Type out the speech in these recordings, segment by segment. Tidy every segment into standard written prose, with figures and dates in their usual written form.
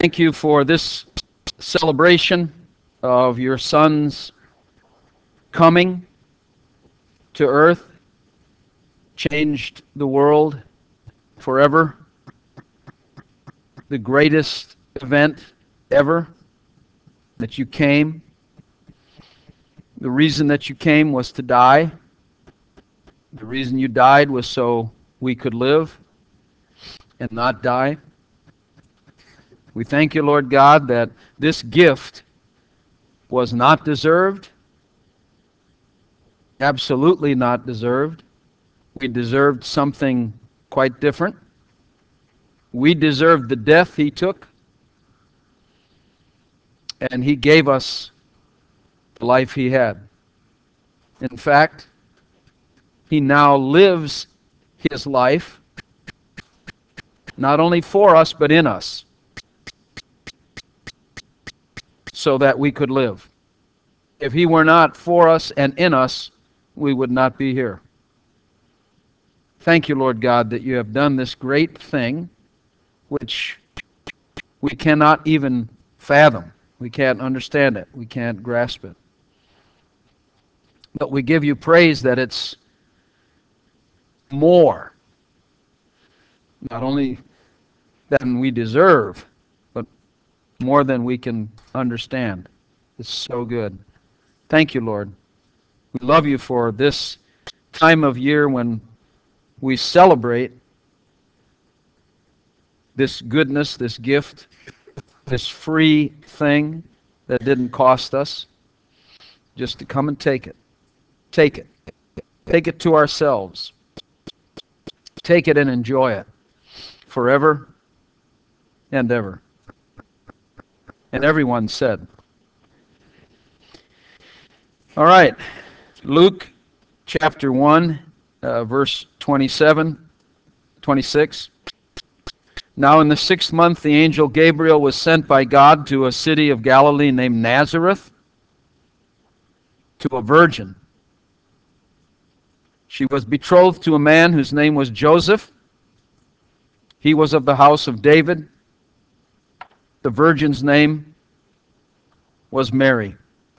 Thank you for this celebration of your Son's coming to earth, changed the world forever, the greatest event ever that you came. The reason that you came was to die. The reason you died was so we could live and not die. We thank you, Lord God, that this gift was not deserved, absolutely not deserved. We deserved something quite different. We deserved the death He took, and He gave us the life He had. In fact, He now lives His life, not only for us, but in us, so that we could live. If He were not for us and in us, we would not be here. Thank you, Lord God, that you have done this great thing, which we cannot even fathom. We can't understand it. We can't grasp it. But we give you praise that it's more, not only than we deserve, but more than we can understand. It's so good. Thank you, Lord. We love you for this time of year when we celebrate this goodness, this gift, this free thing that didn't cost us, just to come and take it. Take it. Take it to ourselves. Take it and enjoy it forever and ever. And everyone said. All right. Luke chapter 1, verse 27, 26. Now in the 6th month the angel Gabriel was sent by God to a city of Galilee named Nazareth, to a virgin. She was betrothed to a man whose name was Joseph. He was of the house of David. The virgin's name was Mary.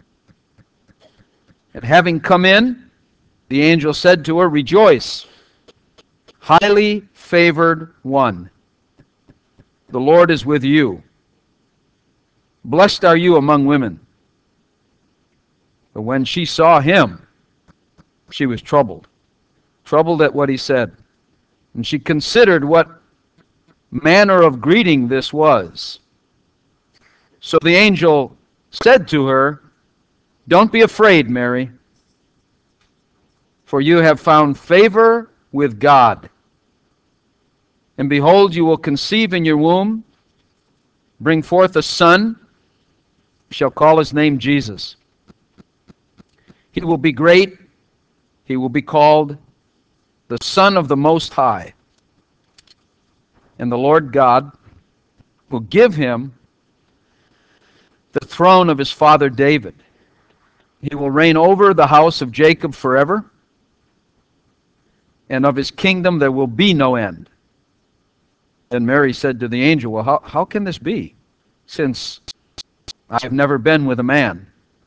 And having come in, the angel said to her, "Rejoice, highly favored one. The Lord is with you. Blessed are you among women." But when she saw him, she was troubled at what he said. And she considered what manner of greeting this was. So the angel said to her, "Don't be afraid, Mary, for you have found favor with God. And behold, you will conceive in your womb, bring forth a son, you shall call his name Jesus. He will be great, he will be called the Son of the Most High. And the Lord God will give him the throne of his father David. He will reign over the house of Jacob forever, and of his kingdom there will be no end." Then Mary said to the angel, "Well, how can this be, since I have never been with a man?"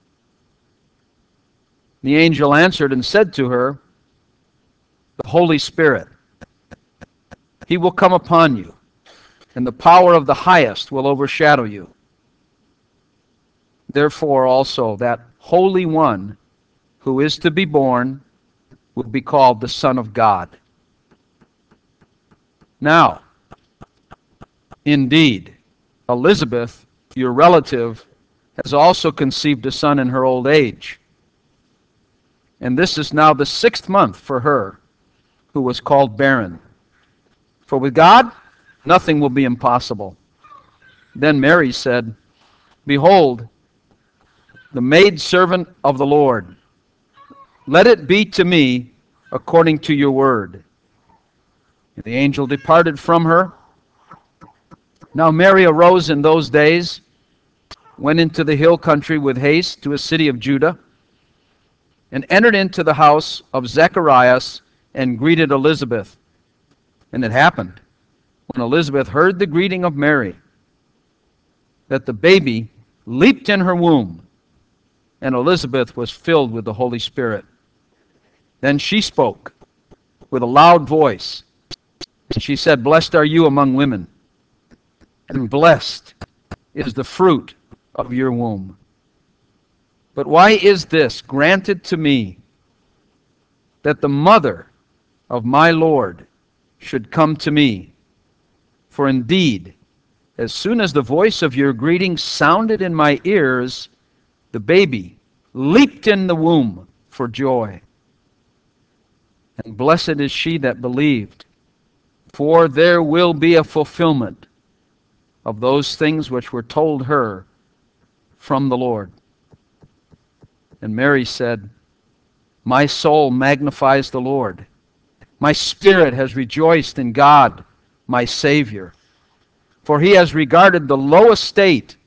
The angel answered and said to her, "The Holy Spirit, He will come upon you, and the power of the highest will overshadow you. Therefore also that Holy One who is to be born will be called the Son of God. Now, indeed, Elizabeth, your relative, has also conceived a son in her old age. And this is now the 6th month for her who was called barren. For with God, nothing will be impossible." Then Mary said, "Behold, the maidservant of the Lord. Let it be to me according to your word." And the angel departed from her. Now Mary arose in those days, went into the hill country with haste to a city of Judah, and entered into the house of Zacharias and greeted Elizabeth. And it happened, when Elizabeth heard the greeting of Mary, that the baby leaped in her womb, and Elizabeth was filled with the Holy Spirit. Then she spoke with a loud voice, and she said, "Blessed are you among women, and blessed is the fruit of your womb. But why is this granted to me, that the mother of my Lord should come to me? For indeed, as soon as the voice of your greeting sounded in my ears, the baby leaped in the womb for joy. And blessed is she that believed, for there will be a fulfillment of those things which were told her from the Lord." And Mary said, "My soul magnifies the Lord. My spirit has rejoiced in God, my Savior. For he has regarded the low estate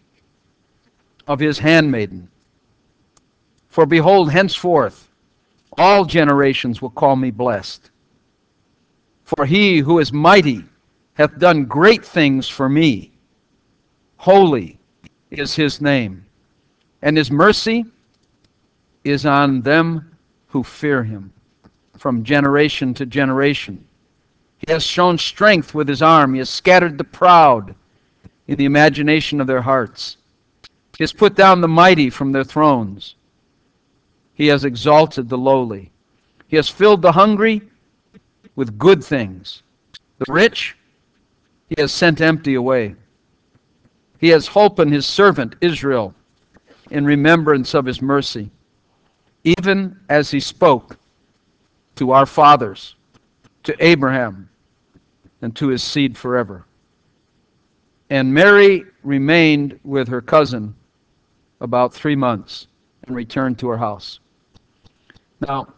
of his handmaiden. For behold, henceforth all generations will call me blessed. For he who is mighty hath done great things for me. Holy is his name, and his mercy is on them who fear him from generation to generation. He has shown strength with his arm. He has scattered the proud in the imagination of their hearts. He has put down the mighty from their thrones. He has exalted the lowly. He has filled the hungry with good things. The rich he has sent empty away. He has holpen his servant Israel in remembrance of his mercy, even as he spoke to our fathers, to Abraham, and to his seed forever." And Mary remained with her cousin about 3 months and returned to her house. Now,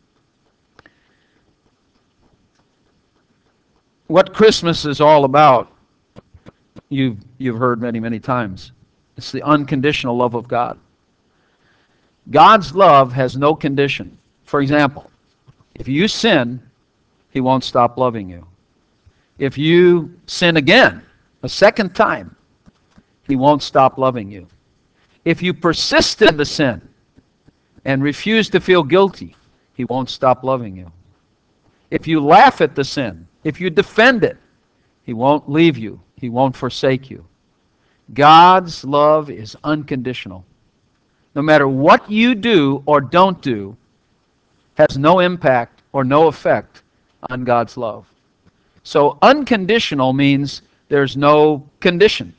what Christmas is all about, you've heard many, many times. It's the unconditional love of God. God's love has no condition. For example, if you sin, he won't stop loving you. If you sin again, a second time, he won't stop loving you. If you persist in the sin and refuse to feel guilty, he won't stop loving you. If you laugh at the sin, if you defend it, he won't leave you. He won't forsake you. God's love is unconditional. No matter what you do or don't do, has no impact or no effect on God's love. So unconditional means there's no condition.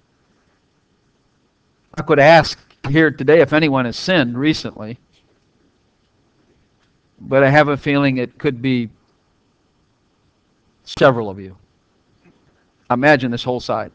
I could ask here today if anyone has sinned recently, but I have a feeling it could be several of you. Imagine this whole side.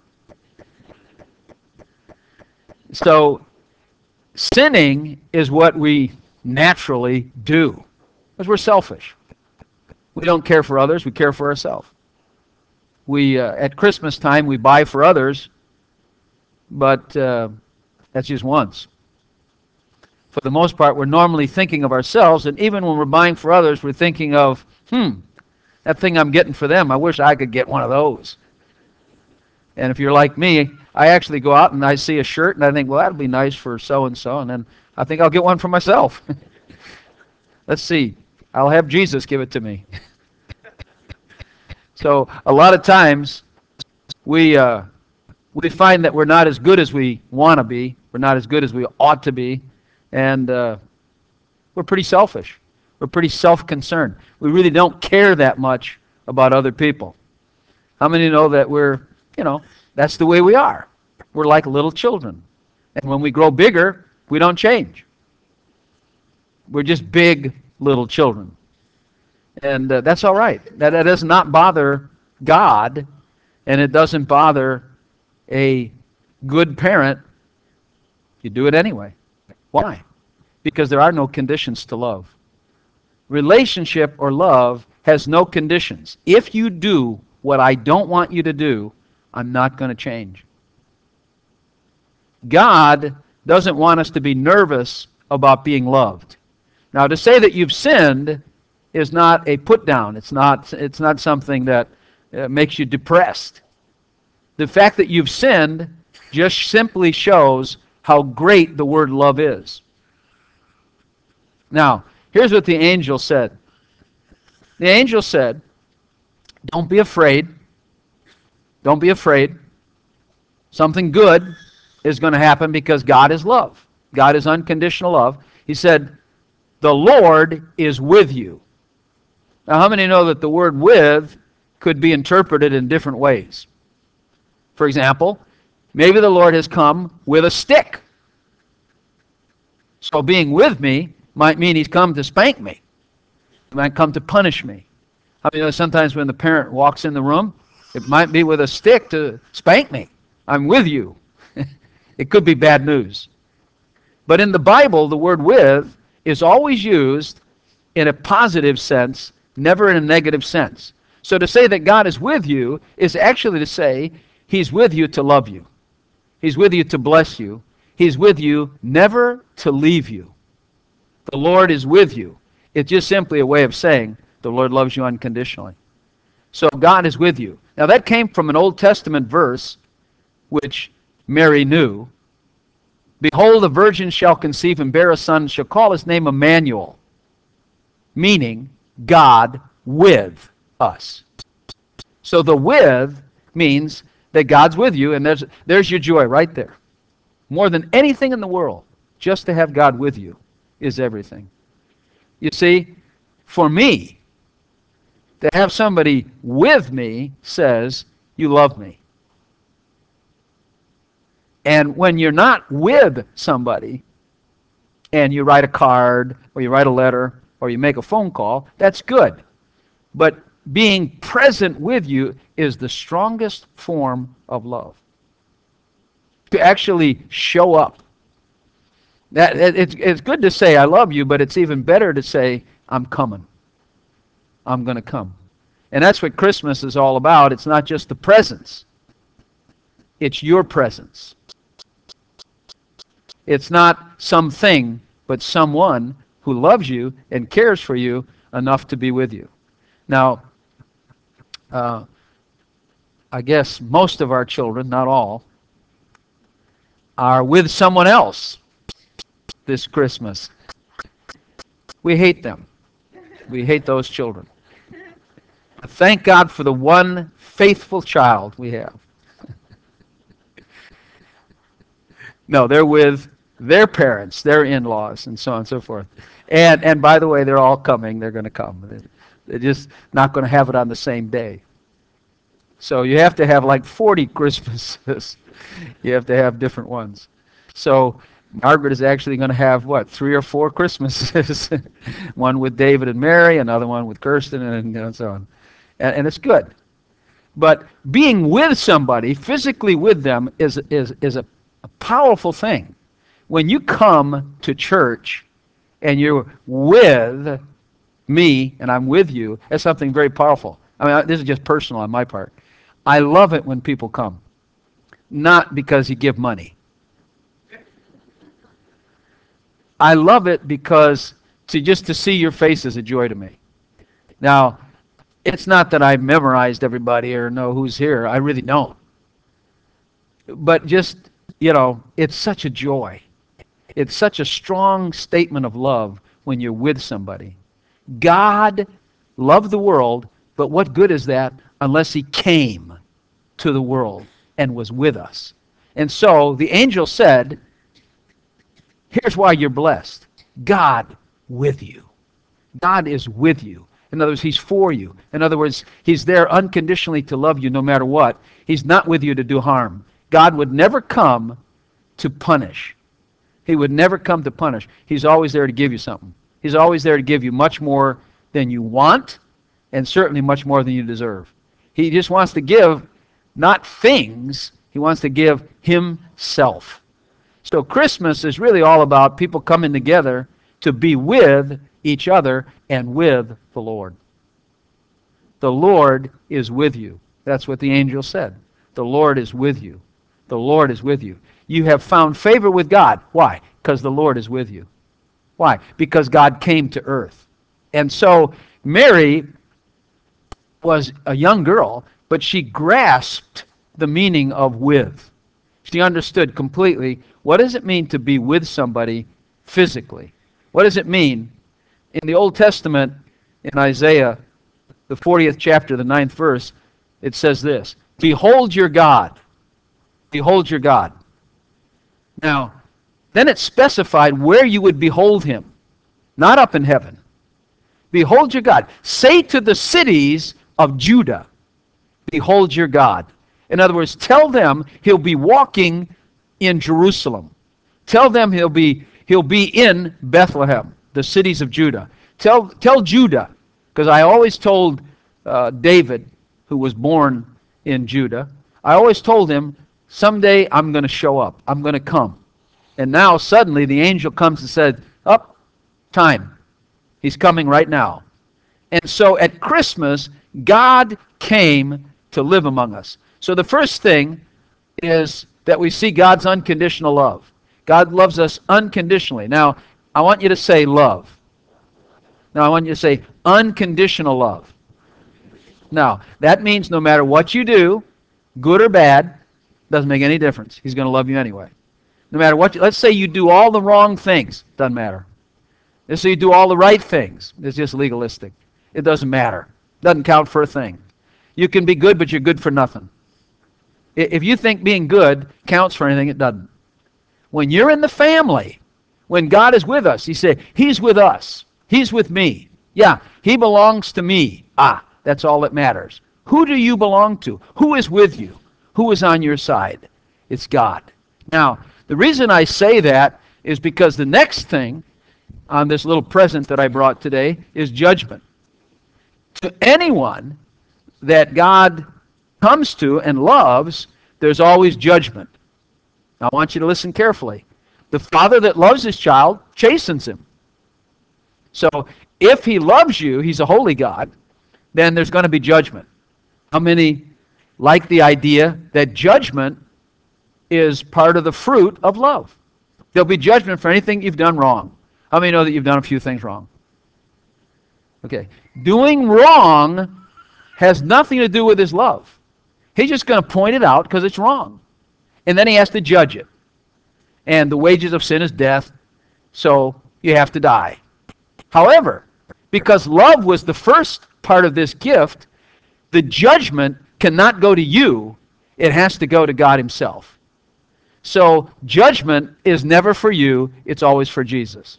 So sinning is what we naturally do, because we're selfish. We don't care for others, we care for ourselves. We at Christmas time we buy for others, but that's just once. For the most part, we're normally thinking of ourselves, and even when we're buying for others, we're thinking of, that thing I'm getting for them, I wish I could get one of those. And if you're like me, I actually go out and I see a shirt and I think, well, that'll be nice for so-and-so, and then I think I'll get one for myself. Let's see. I'll have Jesus give it to me. So a lot of times we find that we're not as good as we want to be. We're not as good as we ought to be. And we're pretty selfish. We're pretty self-concerned. We really don't care that much about other people. How many know that that's the way we are? We're like little children. And when we grow bigger, we don't change. We're just big little children. And that's all right. That does not bother God, and it doesn't bother a good parent. You do it anyway. Why? Because there are no conditions to love. Relationship or love has no conditions. If you do what I don't want you to do, I'm not going to change. God doesn't want us to be nervous about being loved. Now, to say that you've sinned is not a put down. It's not something that makes you depressed. The fact that you've sinned just simply shows how great the word love is. Now, here's what the angel said. The angel said, don't be afraid. Don't be afraid. Something good is going to happen because God is love. God is unconditional love. He said, the Lord is with you. Now, how many know that the word with could be interpreted in different ways? For example, maybe the Lord has come with a stick. So being with me might mean he's come to spank me. He might come to punish me. How many know sometimes when the parent walks in the room, it might be with a stick to spank me. I'm with you. It could be bad news. But in the Bible, the word with is always used in a positive sense, never in a negative sense. So to say that God is with you is actually to say he's with you to love you. He's with you to bless you. He's with you never to leave you. The Lord is with you. It's just simply a way of saying the Lord loves you unconditionally. So God is with you. Now that came from an Old Testament verse which Mary knew. Behold, a virgin shall conceive and bear a son, shall call his name Emmanuel, meaning God with us. So the with means that God's with you, and there's your joy right there. More than anything in the world, just to have God with you is everything. You see, for me, to have somebody with me says, you love me. And when you're not with somebody, and you write a card, or you write a letter, or you make a phone call, that's good. But being present with you is the strongest form of love. To actually show up. It's good to say, I love you, but it's even better to say, I'm coming. I'm going to come. And that's what Christmas is all about. It's not just the presents. It's your presence. It's not something, but someone who loves you and cares for you enough to be with you. Now, I guess most of our children, not all, are with someone else this Christmas. We hate them. We hate those children. But thank God for the one faithful child we have. No, they're with their parents, their in-laws, and so on and so forth. And by the way, they're all coming. They're going to come. They're just not going to have it on the same day. So you have to have like 40 Christmases. You have to have different ones. So Margaret is actually going to have, what, 3 or 4 Christmases? One with David and Mary, another one with Kirsten, and so on. And it's good. But being with somebody, physically with them, is a powerful thing. When you come to church and you're with me and I'm with you, that's something very powerful. I mean, this is just personal on my part. I love it when people come. Not because you give money. I love it because just to see your face is a joy to me. Now, it's not that I memorized everybody or know who's here. I really don't. But just, it's such a joy. It's such a strong statement of love when you're with somebody. God loved the world, but what good is that unless he came to the world and was with us? And so the angel said, here's why you're blessed. God with you. God is with you. In other words, he's for you. In other words, he's there unconditionally to love you no matter what. He's not with you to do harm. God would never come to punish. He would never come to punish. He's always there to give you something. He's always there to give you much more than you want, and certainly much more than you deserve. He just wants to give not things, he wants to give himself. So Christmas is really all about people coming together to be with each other and with the Lord. The Lord is with you. That's what the angel said. The Lord is with you. The Lord is with you. You have found favor with God. Why? Because the Lord is with you. Why? Because God came to earth. And so Mary was a young girl, but she grasped the meaning of with. She understood completely, what does it mean to be with somebody physically? What does it mean? In the Old Testament, in Isaiah, the 40th chapter, the 9th verse, it says this, "Behold your God. Behold your God." Now, then it specified where you would behold him, not up in heaven. Behold your God. Say to the cities of Judah, behold your God. In other words, tell them he'll be walking in Jerusalem. Tell them he'll be in Bethlehem, the cities of Judah. Tell Judah, because I always told David, who was born in Judah, I always told him, someday I'm going to show up. I'm going to come. And now suddenly the angel comes and said, up, time. He's coming right now. And so at Christmas, God came to live among us. So the first thing is that we see God's unconditional love. God loves us unconditionally. Now, I want you to say love. Now, I want you to say unconditional love. Now, that means no matter what you do, good or bad, doesn't make any difference. He's going to love you anyway. No matter what, let's say you do all the wrong things, doesn't matter. Let's say you do all the right things. It's just legalistic. It doesn't matter. Doesn't count for a thing. You can be good, but you're good for nothing. If you think being good counts for anything, it doesn't. When you're in the family, when God is with us, He said, He's with us. He's with me. Yeah, He belongs to me. That's all that matters. Who do you belong to? Who is with you? Who is on your side? It's God. Now, the reason I say that is because the next thing on this little present that I brought today is judgment. To anyone that God comes to and loves, there's always judgment. Now, I want you to listen carefully. The father that loves his child chastens him. So, if he loves you, he's a holy God, then there's going to be judgment. How many like the idea that judgment is part of the fruit of love? There'll be judgment for anything you've done wrong. How many know that you've done a few things wrong? Okay. Doing wrong has nothing to do with his love. He's just going to point it out because it's wrong. And then he has to judge it. And the wages of sin is death, so you have to die. However, because love was the first part of this gift, the judgment cannot go to you. It has to go to God Himself. So judgment is never for you. It's always for Jesus.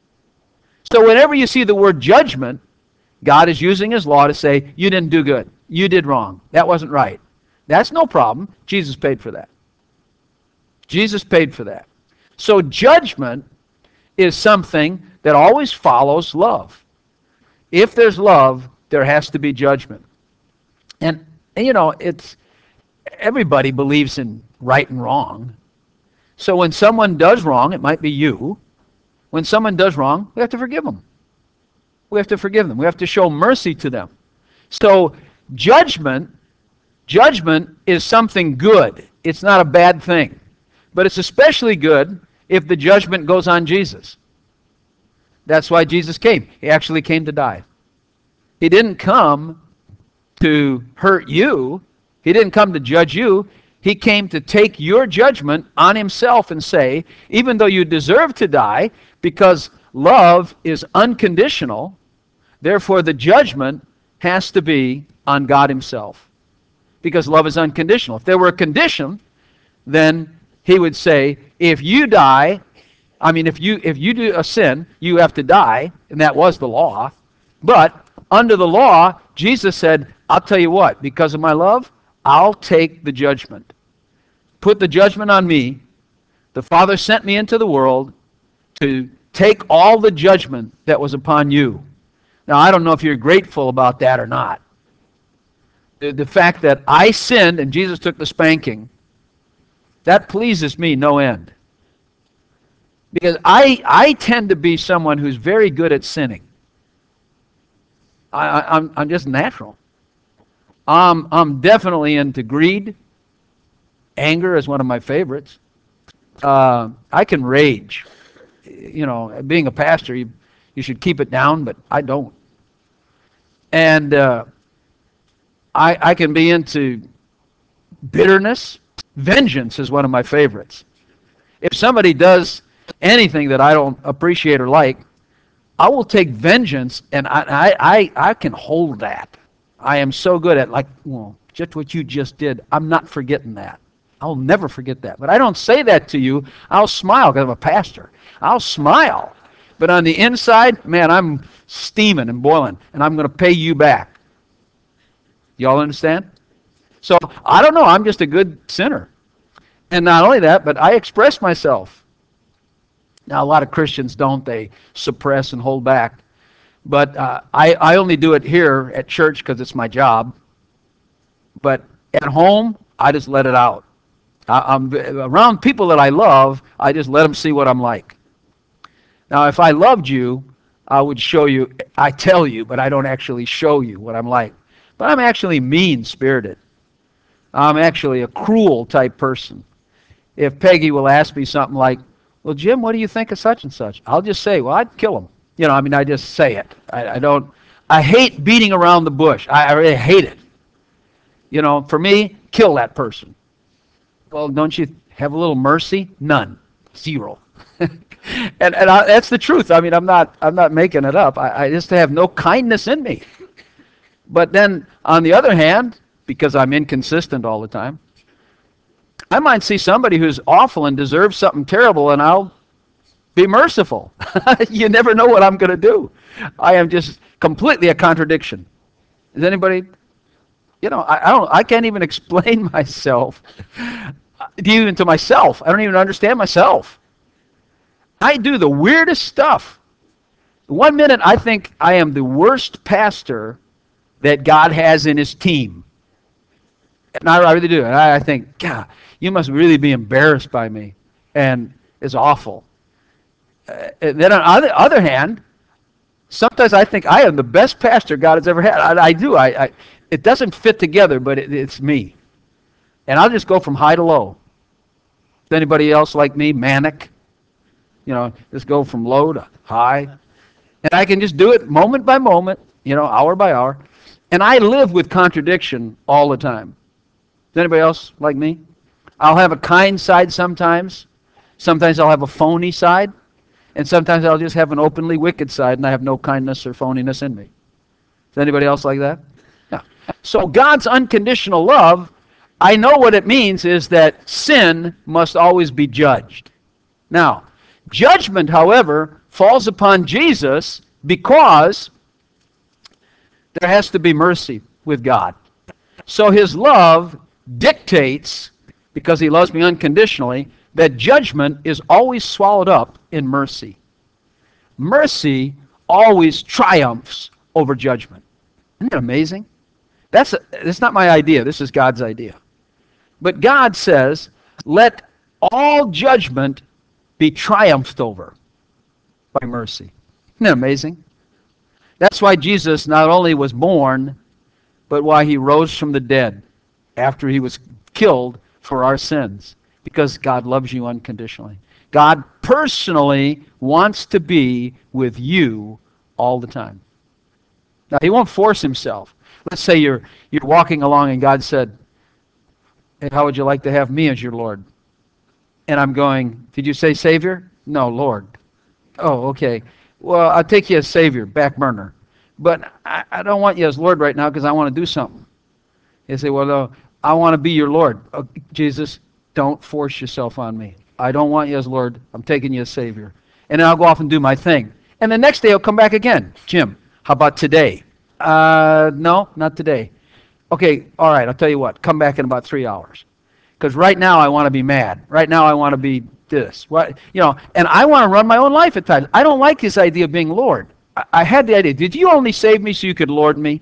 So whenever you see the word judgment, God is using His law to say, you didn't do good. You did wrong. That wasn't right. That's no problem. Jesus paid for that. Jesus paid for that. So judgment is something that always follows love. If there's love, there has to be judgment. And you know, everybody believes in right and wrong. So when someone does wrong, it might be you. When someone does wrong, we have to forgive them. We have to forgive them. We have to show mercy to them. So judgment is something good. It's not a bad thing. But it's especially good if the judgment goes on Jesus. That's why Jesus came. He actually came to die. He didn't come to hurt you. He didn't come to judge you. He came to take your judgment on Himself and say, even though you deserve to die, because love is unconditional, therefore the judgment has to be on God Himself. Because love is unconditional. If there were a condition, then He would say, if you die, if you do a sin, you have to die, and that was the law. But under the law, Jesus said, I'll tell you what, because of my love, I'll take the judgment. Put the judgment on me. The Father sent me into the world to take all the judgment that was upon you. Now, I don't know if you're grateful about that or not. The fact that I sinned and Jesus took the spanking, that pleases me no end. Because I tend to be someone who's very good at sinning. I'm just natural. I'm definitely into greed. Anger is one of my favorites. I can rage. You know, being a pastor, you should keep it down, but I don't. And I can be into bitterness. Vengeance is one of my favorites. If somebody does anything that I don't appreciate or like, I will take vengeance, and I can hold that. I am so good at, like, well, just what you just did. I'm not forgetting that. I'll never forget that. But I don't say that to you. I'll smile because I'm a pastor. I'll smile. But on the inside, man, I'm steaming and boiling, and I'm going to pay you back. Y'all understand? So I don't know. I'm just a good sinner. And not only that, but I express myself. Now, a lot of Christians don't. They suppress and hold back. But I only do it here at church because it's my job. But at home, I just let it out. I'm around people that I love, I just let them see what I'm like. Now, if I loved you, I would show you, I tell you, but I don't actually show you what I'm like. But I'm actually mean-spirited. I'm actually a cruel type person. If Peggy will ask me something like, well, Jim, what do you think of such and such? I'll just say, well, I'd kill him. I just say it. I hate beating around the bush. I really hate it. For me, kill that person. Well, don't you have a little mercy? None. Zero. That's the truth. I'm not making it up. I just have no kindness in me. But then, on the other hand, because I'm inconsistent all the time, I might see somebody who's awful and deserves something terrible, and I'll be merciful. You never know what I'm going to do. I am just completely a contradiction. Is anybody? I can't even explain myself, even to myself. I don't even understand myself. I do the weirdest stuff. One minute I think I am the worst pastor that God has in his team. And I really do. And I think, God, you must really be embarrassed by me. And it's awful. And then on the other hand, sometimes I think I am the best pastor God has ever had. I do. It doesn't fit together, but it's me. And I'll just go from high to low. Is anybody else like me? Manic? Just go from low to high. And I can just do it moment by moment, hour by hour. And I live with contradiction all the time. Is anybody else like me? I'll have a kind side sometimes. Sometimes I'll have a phony side. And sometimes I'll just have an openly wicked side, and I have no kindness or phoniness in me. Is anybody else like that? Yeah. So God's unconditional love, I know what it means is that sin must always be judged. Now, judgment, however, falls upon Jesus because there has to be mercy with God. So his love dictates, because he loves me unconditionally, that judgment is always swallowed up in mercy. Mercy always triumphs over judgment. Isn't that amazing? That's not my idea. This is God's idea. But God says, let all judgment be triumphed over by mercy. Isn't that amazing? That's why Jesus not only was born, but why he rose from the dead after he was killed for our sins. Because God loves you unconditionally. God personally wants to be with you all the time. Now, he won't force himself. Let's say you're walking along and God said, hey, how would you like to have me as your Lord? And I'm going, did you say Savior? No, Lord. Oh, okay. Well, I'll take you as Savior, back burner. But I don't want you as Lord right now because I want to do something. You say, well, no, I want to be your Lord. Oh, Jesus, don't force yourself on me. I don't want you as Lord. I'm taking you as Savior. And then I'll go off and do my thing. And the next day I'll come back again. Jim, how about today? No, not today. Okay, all right, I'll tell you what. Come back in about 3 hours. Because right now I want to be mad. Right now I want to be this. And I want to run my own life at times. I don't like this idea of being Lord. I had the idea. Did you only save me so you could Lord me?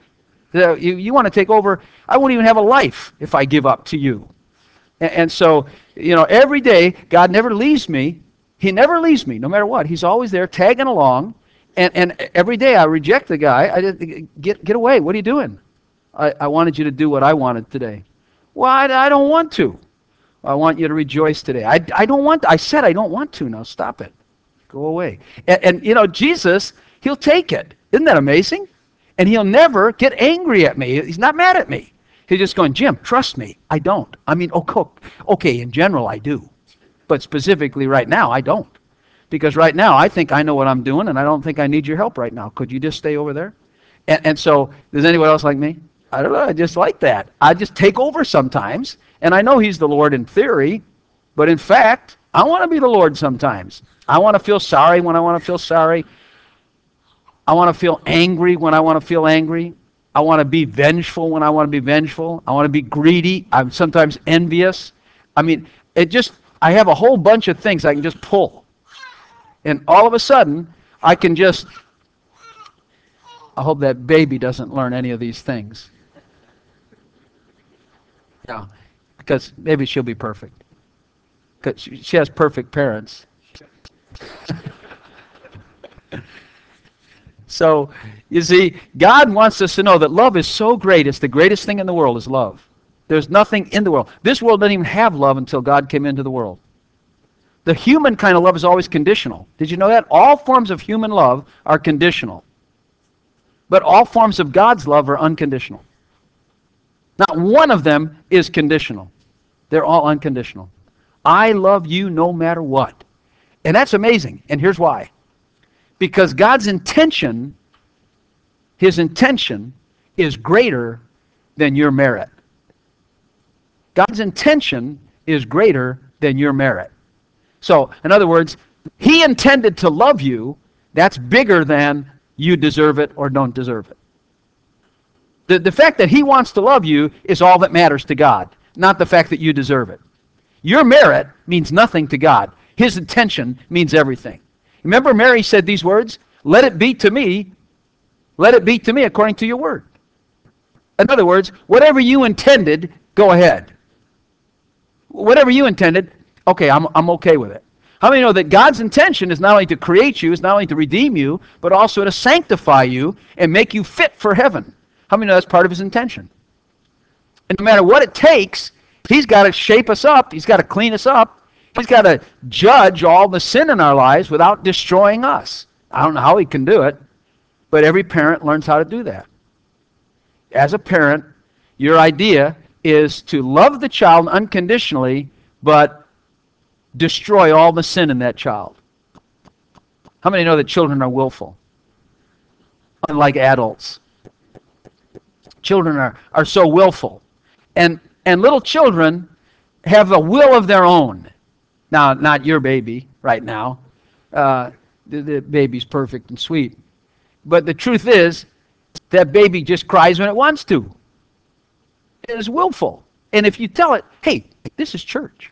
You want to take over? I won't even have a life if I give up to you. And so, every day, God never leaves me. He never leaves me, no matter what. He's always there, tagging along. And every day I reject the guy. I just, get away. What are you doing? I wanted you to do what I wanted today. Well, I don't want to. I want you to rejoice today. I don't want to. I said I don't want to. Now stop it. Go away. And Jesus, he'll take it. Isn't that amazing? And he'll never get angry at me. He's not mad at me. He's just going, Jim, trust me, I don't. I mean, okay, in general I do. But specifically right now, I don't. Because right now, I think I know what I'm doing, and I don't think I need your help right now. Could you just stay over there? And so, does anyone else like me? I don't know, I just like that. I just take over sometimes, and I know he's the Lord in theory, but in fact, I want to be the Lord sometimes. I want to feel sorry when I want to feel sorry. I want to feel angry when I want to feel angry. I want to be vengeful when I want to be vengeful. I want to be greedy. I'm sometimes envious. I mean, I have a whole bunch of things I can just pull. And all of a sudden, I hope that baby doesn't learn any of these things. Yeah, because maybe she'll be perfect. Because she has perfect parents. So, you see, God wants us to know that love is so great. It's the greatest thing in the world is love. There's nothing in the world. This world didn't even have love until God came into the world. The human kind of love is always conditional. Did you know that? All forms of human love are conditional. But all forms of God's love are unconditional. Not one of them is conditional. They're all unconditional. I love you no matter what. And that's amazing. And here's why. Because God's intention, his intention, is greater than your merit. God's intention is greater than your merit. So, in other words, he intended to love you. That's bigger than you deserve it or don't deserve it. The fact that he wants to love you is all that matters to God, not the fact that you deserve it. Your merit means nothing to God. His intention means everything. Remember Mary said these words, let it be to me according to your word. In other words, whatever you intended, go ahead. Whatever you intended, okay, I'm okay with it. How many know that God's intention is not only to create you, is not only to redeem you, but also to sanctify you and make you fit for heaven? How many know that's part of his intention? And no matter what it takes, he's got to shape us up. He's got to clean us up. He's got to judge all the sin in our lives without destroying us. I don't know how he can do it, but every parent learns how to do that. As a parent, your idea is to love the child unconditionally, but destroy all the sin in that child. How many know that children are willful? Unlike adults. Children are so willful. And little children have a will of their own. Now, not your baby right now. The baby's perfect and sweet. But the truth is, that baby just cries when it wants to. It is willful. And if you tell it, hey, this is church,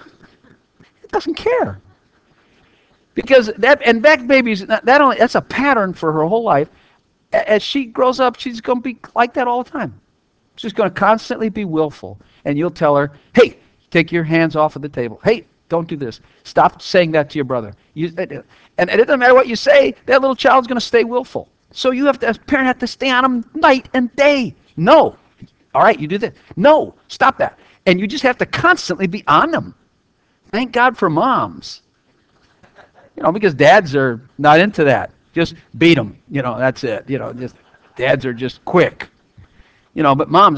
it doesn't care. Because that baby's, that's a pattern for her whole life. As she grows up, she's going to be like that all the time. She's going to constantly be willful. And you'll tell her, hey, take your hands off of the table. Hey, don't do this. Stop saying that to your brother. And it doesn't matter what you say, that little child's going to stay willful. So you have to, as a parent, have to stay on them night and day. No. All right, you do this. No, stop that. And you just have to constantly be on them. Thank God for moms. Because dads are not into that. Just beat them. That's it. Just dads are just quick. But moms,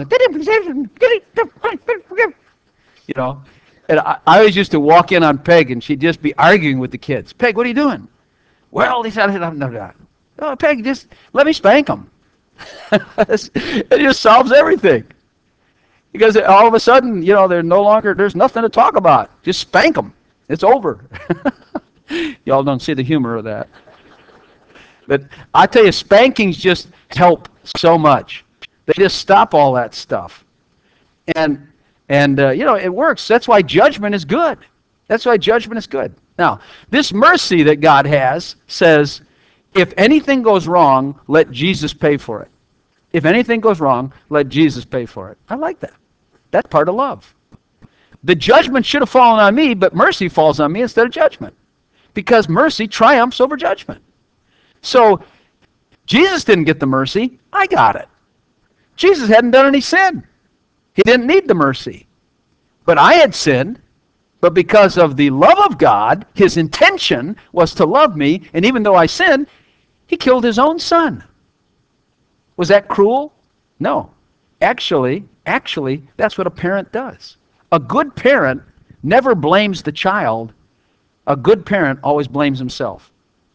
and I always used to walk in on Peg, and she'd just be arguing with the kids. Peg, what are you doing? Well, they said, oh, Peg, just let me spank them. It just solves everything. Because all of a sudden, there's nothing to talk about. Just spank them. It's over. Y'all don't see the humor of that. But I tell you, spankings just help so much. They just stop all that stuff. And it works. That's why judgment is good. That's why judgment is good. Now, this mercy that God has says, if anything goes wrong, let Jesus pay for it. If anything goes wrong, let Jesus pay for it. I like that. That's part of love. The judgment should have fallen on me, but mercy falls on me instead of judgment. Because mercy triumphs over judgment. So, Jesus didn't get the mercy. I got it. Jesus hadn't done any sin. He didn't need the mercy. But I had sinned. But because of the love of God, his intention was to love me. And even though I sinned, he killed his own son. Was that cruel? No. Actually, Actually, that's what a parent does. A good parent never blames the child. A good parent always blames himself.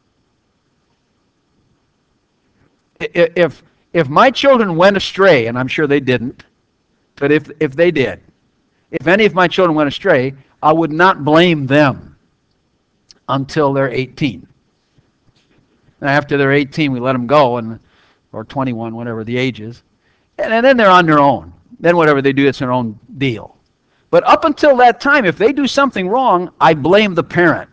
If my children went astray, and I'm sure they didn't, but if they did, if any of my children went astray, I would not blame them until they're 18. And after they're 18, we let them go, or 21, whatever the age is. And then they're on their own. Then whatever they do, it's their own deal. But up until that time, if they do something wrong, I blame the parent.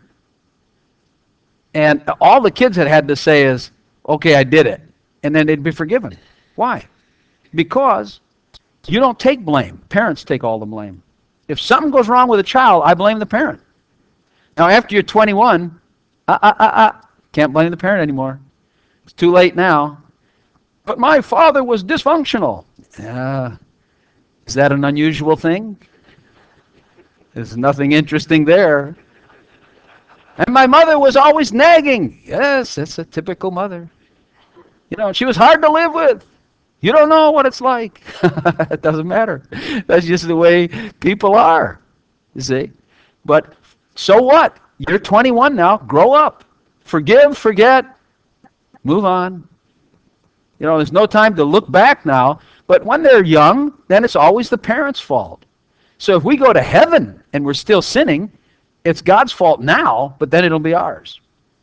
And all the kids had to say is, okay, I did it. And then they'd be forgiven. Why? Because you don't take blame. Parents take all the blame. If something goes wrong with a child, I blame the parent. Now, after you're 21, can't blame the parent anymore. It's too late now. But my father was dysfunctional. Is that an unusual thing? There's nothing interesting there. And my mother was always nagging. Yes, that's a typical mother. She was hard to live with. You don't know what it's like. It doesn't matter. That's just the way people are, you see. But so what? You're 21 now. Grow up. Forgive, forget, move on. There's no time to look back now. But when they're young, then it's always the parents' fault. So if we go to heaven and we're still sinning, it's God's fault now, but then it'll be ours.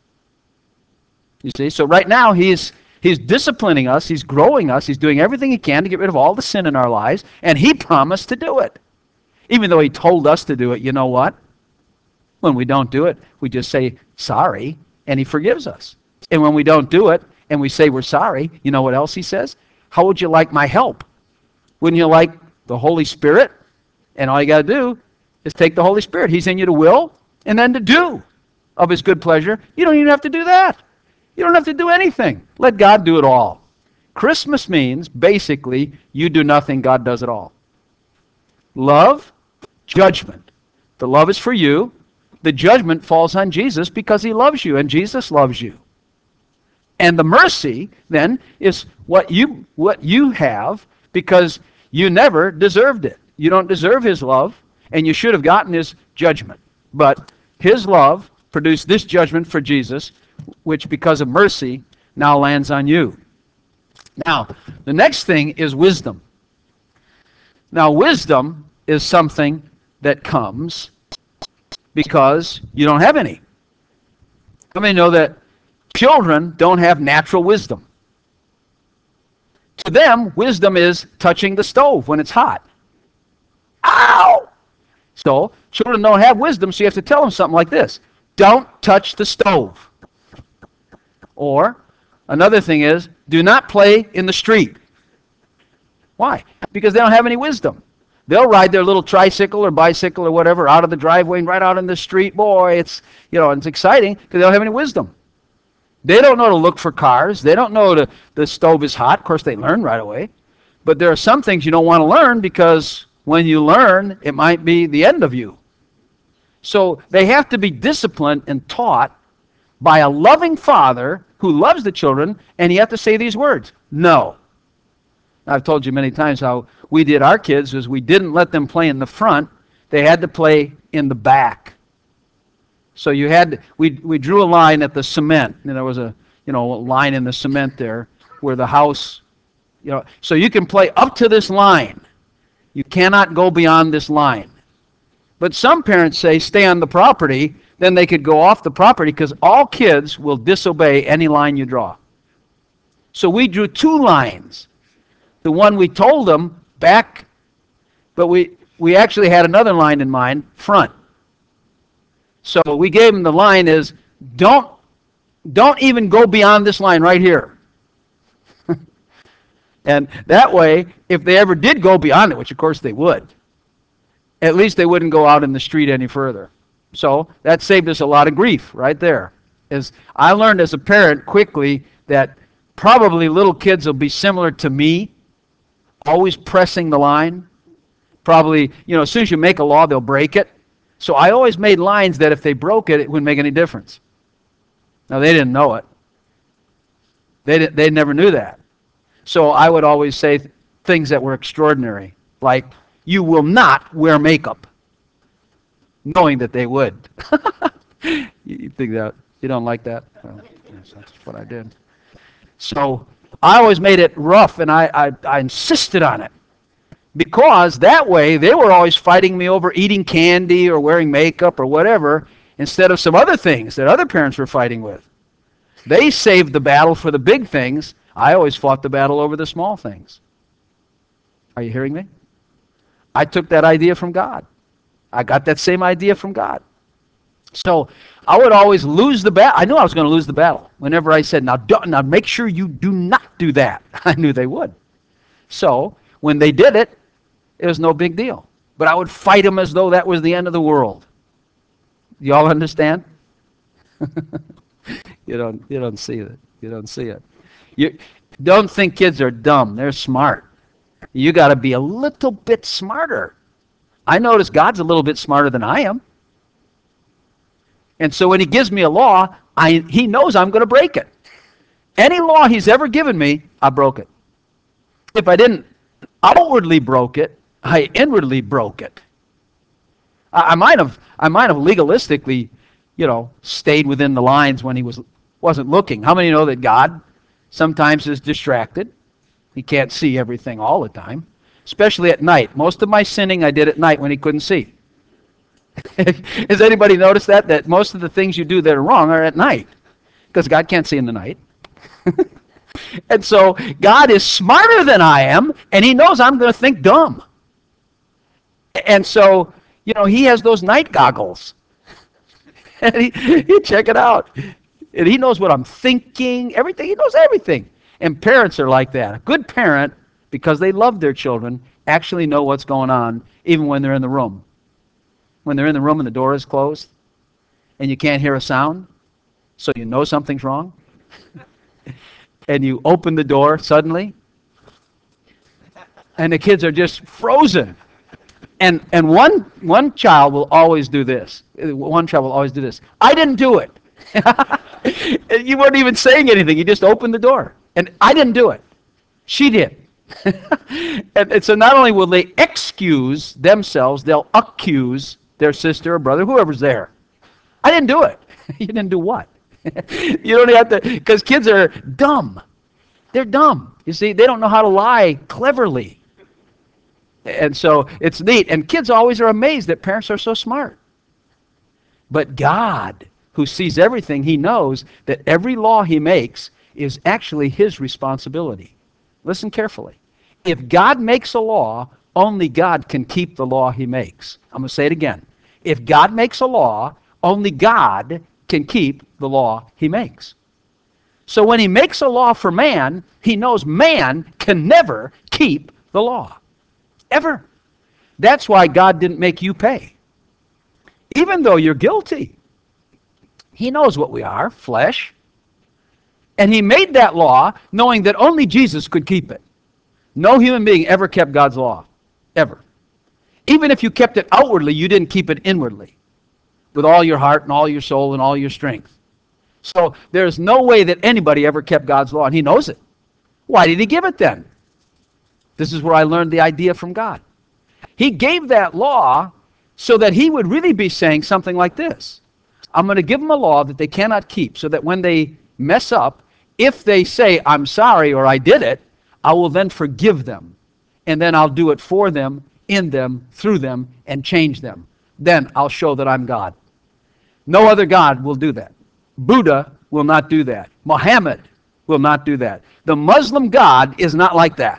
You see? So right now, He's disciplining us, He's growing us, He's doing everything He can to get rid of all the sin in our lives, and He promised to do it. Even though He told us to do it, you know what? When we don't do it, we just say, sorry, and He forgives us. And when we don't do it, and we say we're sorry, you know what else He says? How would you like my help? Wouldn't you like the Holy Spirit? And all you got to do is take the Holy Spirit. He's in you to will and then to do of His good pleasure. You don't even have to do that. You don't have to do anything. Let God do it all. Christmas means, basically, you do nothing, God does it all. Love, judgment. The love is for you. The judgment falls on Jesus because He loves you, and Jesus loves you. And the mercy, then, is what you have because you never deserved it. You don't deserve His love, and you should have gotten His judgment. But His love produced this judgment for Jesus, which because of mercy now lands on you. Now, the next thing is wisdom. Now, wisdom is something that comes because you don't have any. How many know that children don't have natural wisdom? To them, wisdom is touching the stove when it's hot. Ow! So, children don't have wisdom, so you have to tell them something like this. Don't touch the stove. Or, another thing is, do not play in the street. Why? Because they don't have any wisdom. They'll ride their little tricycle or bicycle or whatever out of the driveway and right out in the street. Boy, it's exciting because they don't have any wisdom. They don't know to look for cars. They don't know the stove is hot. Of course, they learn right away. But there are some things you don't want to learn because when you learn, it might be the end of you. So they have to be disciplined and taught by a loving father who loves the children, and you have to say these words, no. I've told you many times how we did our kids is we didn't let them play in the front. They had to play in the back. So we drew a line at the cement, and there was a line in the cement there where the house, so you can play up to this line. You cannot go beyond this line. But some parents say stay on the property, then they could go off the property because all kids will disobey any line you draw. So we drew two lines. The one we told them back, but we actually had another line in mind, front. So we gave them the line is don't even go beyond this line right here. And that way, if they ever did go beyond it, which of course they would, at least they wouldn't go out in the street any further. So that saved us a lot of grief right there. As I learned as a parent quickly that probably little kids will be similar to me, always pressing the line. Probably, as soon as you make a law, they'll break it. So I always made lines that if they broke it, it wouldn't make any difference. Now, they didn't know it. They never knew that. So I would always say things that were extraordinary, like, you will not wear makeup, knowing that they would. You think that, you don't like that? Well, yes, that's what I did. So I always made it rough, and I insisted on it. Because that way, they were always fighting me over eating candy or wearing makeup or whatever, instead of some other things that other parents were fighting with. They saved the battle for the big things. I always fought the battle over the small things. Are you hearing me? I took that idea from God. I got that same idea from God. So I would always lose the battle. I knew I was going to lose the battle. Whenever I said, now make sure you do not do that, I knew they would. So when they did it, it was no big deal. But I would fight them as though that was the end of the world. You all understand? You don't see it. You don't see it. You don't think kids are dumb. They're smart. You got to be a little bit smarter. I notice God's a little bit smarter than I am. And so when he gives me a law, he knows I'm going to break it. Any law he's ever given me, I broke it. If I didn't outwardly broke it, I inwardly broke it. I might have legalistically, stayed within the lines when he wasn't looking. How many know that God sometimes is distracted? He can't see everything all the time, especially at night. Most of my sinning I did at night when he couldn't see. Has anybody noticed that most of the things you do that are wrong are at night? Because God can't see in the night. And so God is smarter than I am, and he knows I'm going to think dumb. And so, he has those night goggles. And he check it out. And he knows what I'm thinking, everything. He knows everything. And parents are like that. A good parent, because they love their children, actually know what's going on, even when they're in the room. When they're in the room and the door is closed, and you can't hear a sound, so you know something's wrong. And you open the door suddenly, and the kids are just frozen. And one child will always do this. One child will always do this. I didn't do it. You weren't even saying anything. You just opened the door. And I didn't do it. She did. And so not only will they excuse themselves, they'll accuse their sister or brother, whoever's there. I didn't do it. You didn't do what? You don't have to, because kids are dumb. They're dumb. You see, they don't know how to lie cleverly. And so it's neat. And kids always are amazed that parents are so smart. But God, who sees everything, he knows that every law he makes is actually his responsibility. Listen carefully. If God makes a law, only God can keep the law he makes. I'm going to say it again. If God makes a law, only God can keep the law he makes. So when he makes a law for man, he knows man can never keep the law. Ever. That's why God didn't make you pay. Even though you're guilty. He knows what we are, flesh. And he made that law knowing that only Jesus could keep it. No human being ever kept God's law. Ever. Even if you kept it outwardly, you didn't keep it inwardly. With all your heart and all your soul and all your strength. So there's no way that anybody ever kept God's law, and he knows it. Why did he give it then? This is where I learned the idea from God. He gave that law so that he would really be saying something like this. I'm going to give them a law that they cannot keep, so that when they mess up, if they say, I'm sorry or I did it, I will then forgive them. And then I'll do it for them, in them, through them, and change them. Then I'll show that I'm God. No other God will do that. Buddha will not do that. Muhammad will not do that. The Muslim God is not like that.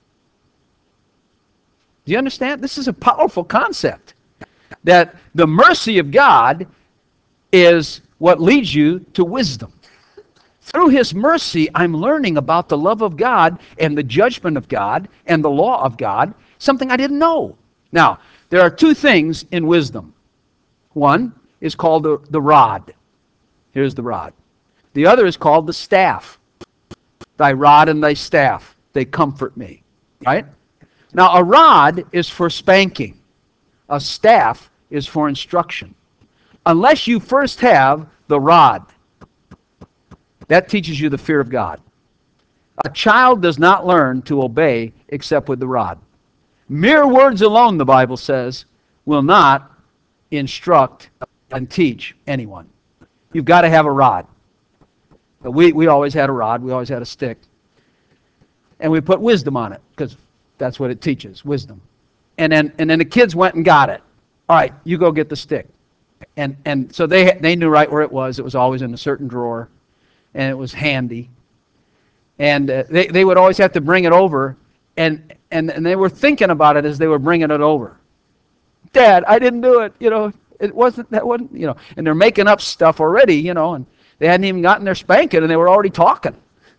Do you understand? This is a powerful concept. That the mercy of God is what leads you to wisdom. Through his mercy, I'm learning about the love of God and the judgment of God and the law of God, something I didn't know. Now, there are two things in wisdom. One is called the rod. Here's the rod. The other is called the staff. Thy rod and thy staff, they comfort me. Right? Now, a rod is for spanking. A staff is for instruction. Unless you first have the rod, that teaches you the fear of God. A child does not learn to obey except with the rod. Mere words alone, the Bible says, will not instruct and teach anyone. You've got to have a rod. We always had a rod. We always had a stick. And we put wisdom on it because that's what it teaches, wisdom. And then the kids went and got it. All right, you go get the stick. And so they knew right where it was. It was always in a certain drawer, and it was handy. And they would always have to bring it over, and they were thinking about it as they were bringing it over. Dad, I didn't do it. That wasn't. And they're making up stuff already. And they hadn't even gotten their spanking, and they were already talking.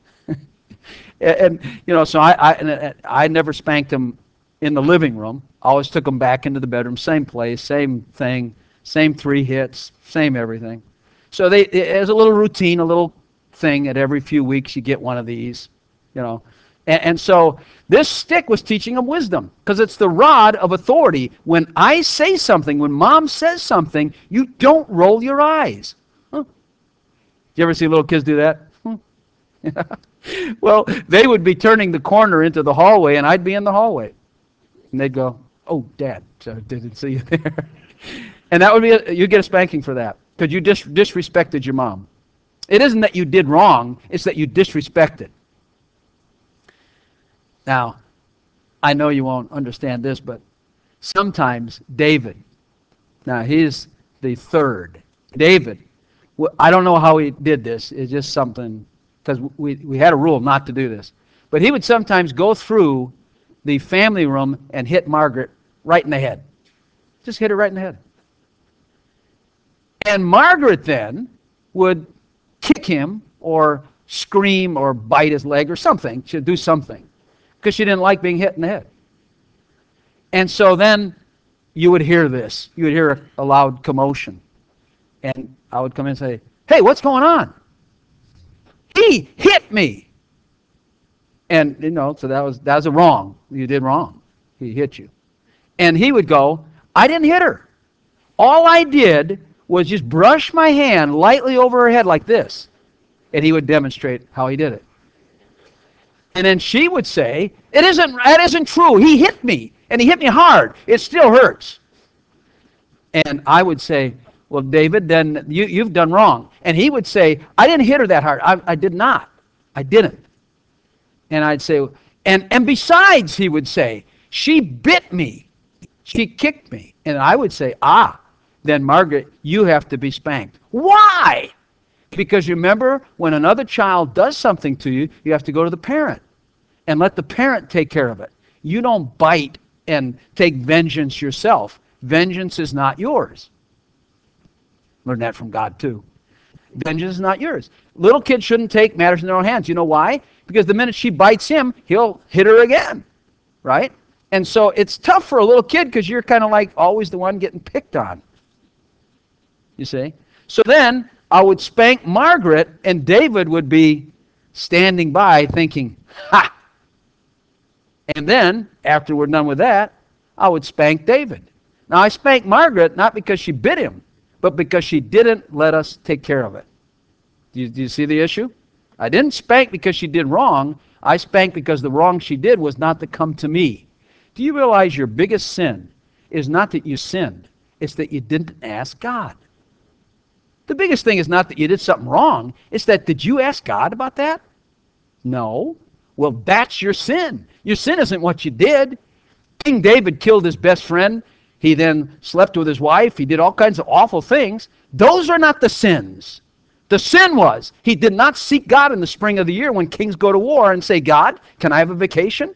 So I never spanked them in the living room. I always took them back into the bedroom, same place, same thing, same 3 hits, same everything. So there's a little routine, a little thing that every few weeks you get one of these, And so this stick was teaching them wisdom because it's the rod of authority. When I say something, when Mom says something, you don't roll your eyes. Huh? You ever see little kids do that? Well, they would be turning the corner into the hallway, and I'd be in the hallway. And they'd go, "Oh, Dad, so didn't see you there." And that would be, you get a spanking for that because you disrespected your mom. It isn't that you did wrong, it's that you disrespected. Now, I know you won't understand this, but sometimes David, now he's the third. David, I don't know how he did this. It's just something, because we had a rule not to do this. But he would sometimes go through the family room and hit Margaret right in the head. Just hit her right in the head. And Margaret then would kick him or scream or bite his leg or something. She'd do something because she didn't like being hit in the head. And so then you would hear this. You would hear a loud commotion. And I would come in and say, "Hey, what's going on?" "He hit me." And, so that was a wrong. You did wrong. He hit you. And he would go, "I didn't hit her. All I did was just brush my hand lightly over her head like this." And he would demonstrate how he did it. And then she would say, "That isn't true. He hit me. And he hit me hard. It still hurts." And I would say, "Well, David, then you've done wrong." And he would say, "I didn't hit her that hard. I did not. I didn't." And I'd say, and besides, he would say, "She bit me. She kicked me." And I would say, then Margaret, you have to be spanked. Why? Because you remember, when another child does something to you, you have to go to the parent and let the parent take care of it. You don't bite and take vengeance yourself. Vengeance is not yours. Learn that from God too. Vengeance is not yours. Little kids shouldn't take matters in their own hands. You know why? Because the minute she bites him, he'll hit her again, right? And so it's tough for a little kid because you're kind of like always the one getting picked on. You see? So then I would spank Margaret, and David would be standing by thinking, "Ha!" And then, after we're done with that, I would spank David. Now, I spanked Margaret not because she bit him, but because she didn't let us take care of it. Do you see the issue? I didn't spank because she did wrong. I spanked because the wrong she did was not to come to me. Do you realize your biggest sin is not that you sinned, it's that you didn't ask God? The biggest thing is not that you did something wrong, it's that, did you ask God about that? No. Well, that's your sin. Your sin isn't what you did. King David killed his best friend. He then slept with his wife. He did all kinds of awful things. Those are not the sins. The sin was, he did not seek God in the spring of the year when kings go to war and say, "God, can I have a vacation?"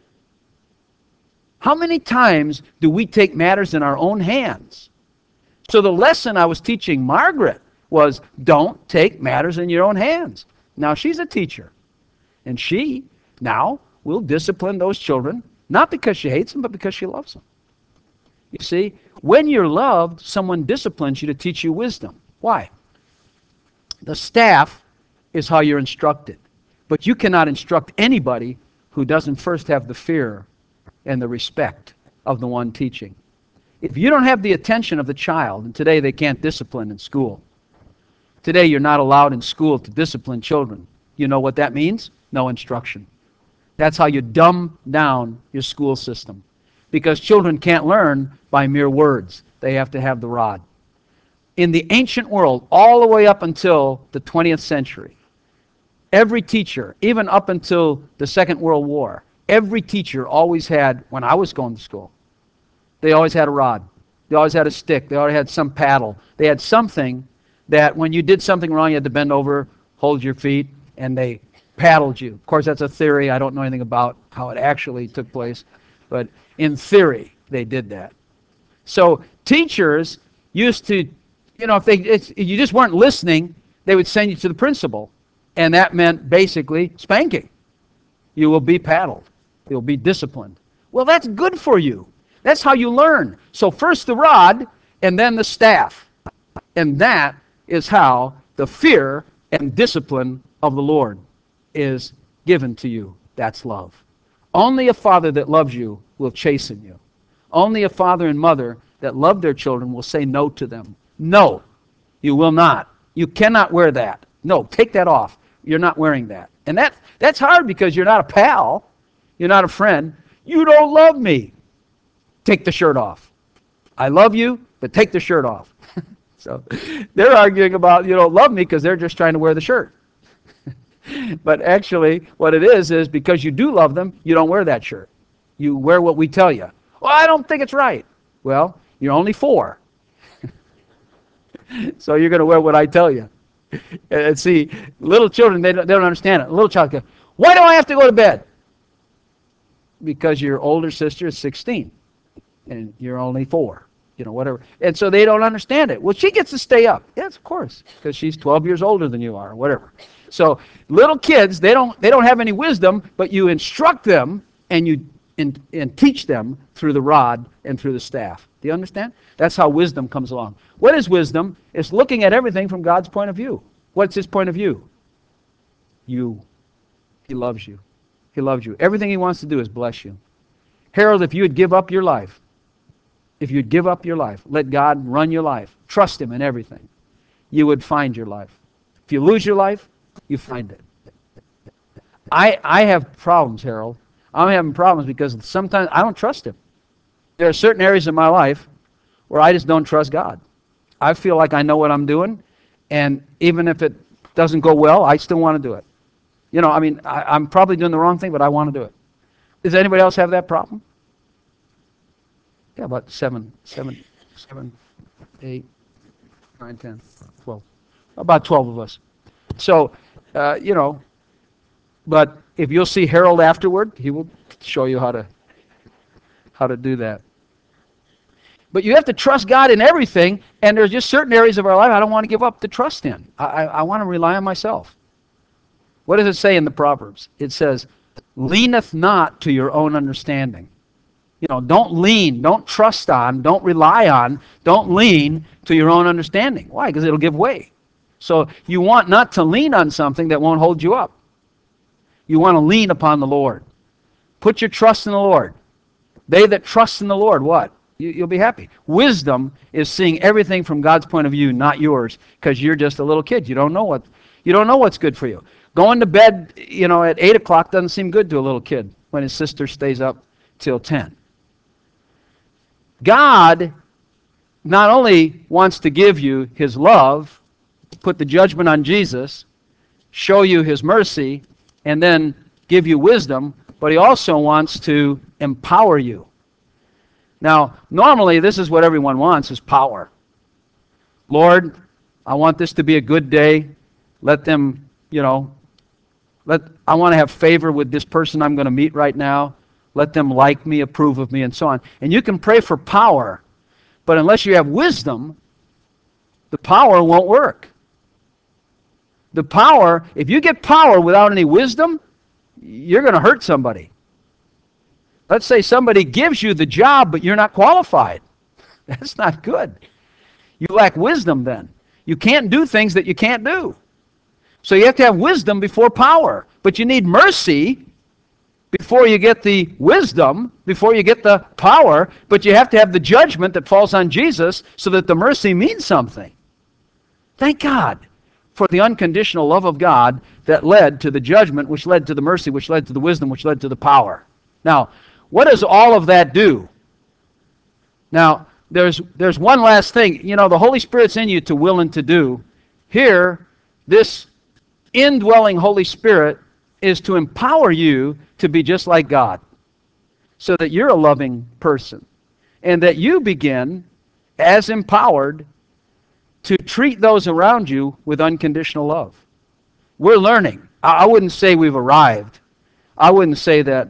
How many times do we take matters in our own hands? So the lesson I was teaching Margaret was, don't take matters in your own hands. Now she's a teacher, and she now will discipline those children, not because she hates them, but because she loves them. You see, when you're loved, someone disciplines you to teach you wisdom. Why? The staff is how you're instructed. But you cannot instruct anybody who doesn't first have the fear and the respect of the one teaching. If you don't have the attention of the child, and today they can't discipline in school. Today you're not allowed in school to discipline children. You know what that means? No instruction. That's how you dumb down your school system. because children can't learn by mere words. They have to have the rod. In the ancient world, all the way up until the 20th century, every teacher, even up until the Second World War, every teacher always had, when I was going to school, they always had a rod. They always had a stick. They always had some paddle. They had something that when you did something wrong, you had to bend over, hold your feet, and they paddled you. Of course, that's a theory. I don't know anything about how it actually took place. But in theory, they did that. So teachers used to, if you just weren't listening, they would send you to the principal. And that meant basically spanking. You will be paddled. You'll be disciplined. Well, that's good for you. That's how you learn. So first the rod, and then the staff. And that is how the fear and discipline of the Lord is given to you. That's love. Only a father that loves you will chasten you. Only a father and mother that love their children will say no to them. No, you will not. You cannot wear that. No, take that off. You're not wearing that. And that's hard because you're not a pal. You're not a friend. You don't love me. Take the shirt off. I love you, but take the shirt off. So they're arguing about you don't love me because they're just trying to wear the shirt. But actually what it is because you do love them, you don't wear that shirt. You wear what we tell you. Well, I don't think it's right. Well, you're only 4. So you're going to wear what I tell you. And see, little children, they don't understand it. A little child goes, why do I have to go to bed? Because your older sister is 16 and you're only 4. Whatever. And so they don't understand it. Well, she gets to stay up. Yes, of course, because she's 12 years older than you are, or whatever. So little kids, they don't have any wisdom, but you instruct them and you and teach them through the rod and through the staff. Do you understand? That's how wisdom comes along. What is wisdom? It's looking at everything from God's point of view. What's his point of view? You. He loves you. He loves you. Everything he wants to do is bless you. Harold, if you would give up your life, let God run your life, trust him in everything, you would find your life. If you lose your life, you find it. I have problems, Harold. I'm having problems because sometimes I don't trust him. There are certain areas of my life where I just don't trust God. I feel like I know what I'm doing, and even if it doesn't go well, I still want to do it. I'm probably doing the wrong thing, but I want to do it. Does anybody else have that problem? Yeah, about 7, 8, 9, 10, 12. About 12 of us. So, but if you'll see Harold afterward, he will show you how to do that. But you have to trust God in everything, and there's just certain areas of our life I don't want to give up the trust in. I want to rely on myself. What does it say in the Proverbs? It says, leaneth not to your own understanding. Don't lean, don't trust on, don't rely on, don't lean to your own understanding. Why? Because it'll give way. So you want not to lean on something that won't hold you up. You want to lean upon the Lord. Put your trust in the Lord. They that trust in the Lord, what? You'll be happy. Wisdom is seeing everything from God's point of view, not yours, because you're just a little kid. You don't know what's good for you. Going to bed, at 8 o'clock doesn't seem good to a little kid when his sister stays up till 10. God not only wants to give you his love, put the judgment on Jesus, show you his mercy, and then give you wisdom, but he also wants to empower you. Now, normally this is what everyone wants, is power. Lord, I want this to be a good day. Let them, I want to have favor with this person I'm going to meet right now. Let them like me, approve of me, and so on. And you can pray for power, but unless you have wisdom, the power won't work. The power, if you get power without any wisdom, you're going to hurt somebody. Let's say somebody gives you the job, but you're not qualified. That's not good. You lack wisdom then. You can't do things that you can't do. So you have to have wisdom before power. But you need mercy before you get the wisdom, before you get the power, but you have to have the judgment that falls on Jesus so that the mercy means something. Thank God for the unconditional love of God that led to the judgment, which led to the mercy, which led to the wisdom, which led to the power. Now, what does all of that do? Now, there's one last thing. You know, the Holy Spirit's in you to will and to do. Here, this indwelling Holy Spirit is to empower you to be just like God, so that you're a loving person, and that you begin, as empowered, to treat those around you with unconditional love. We're learning. I wouldn't say we've arrived. I wouldn't say that.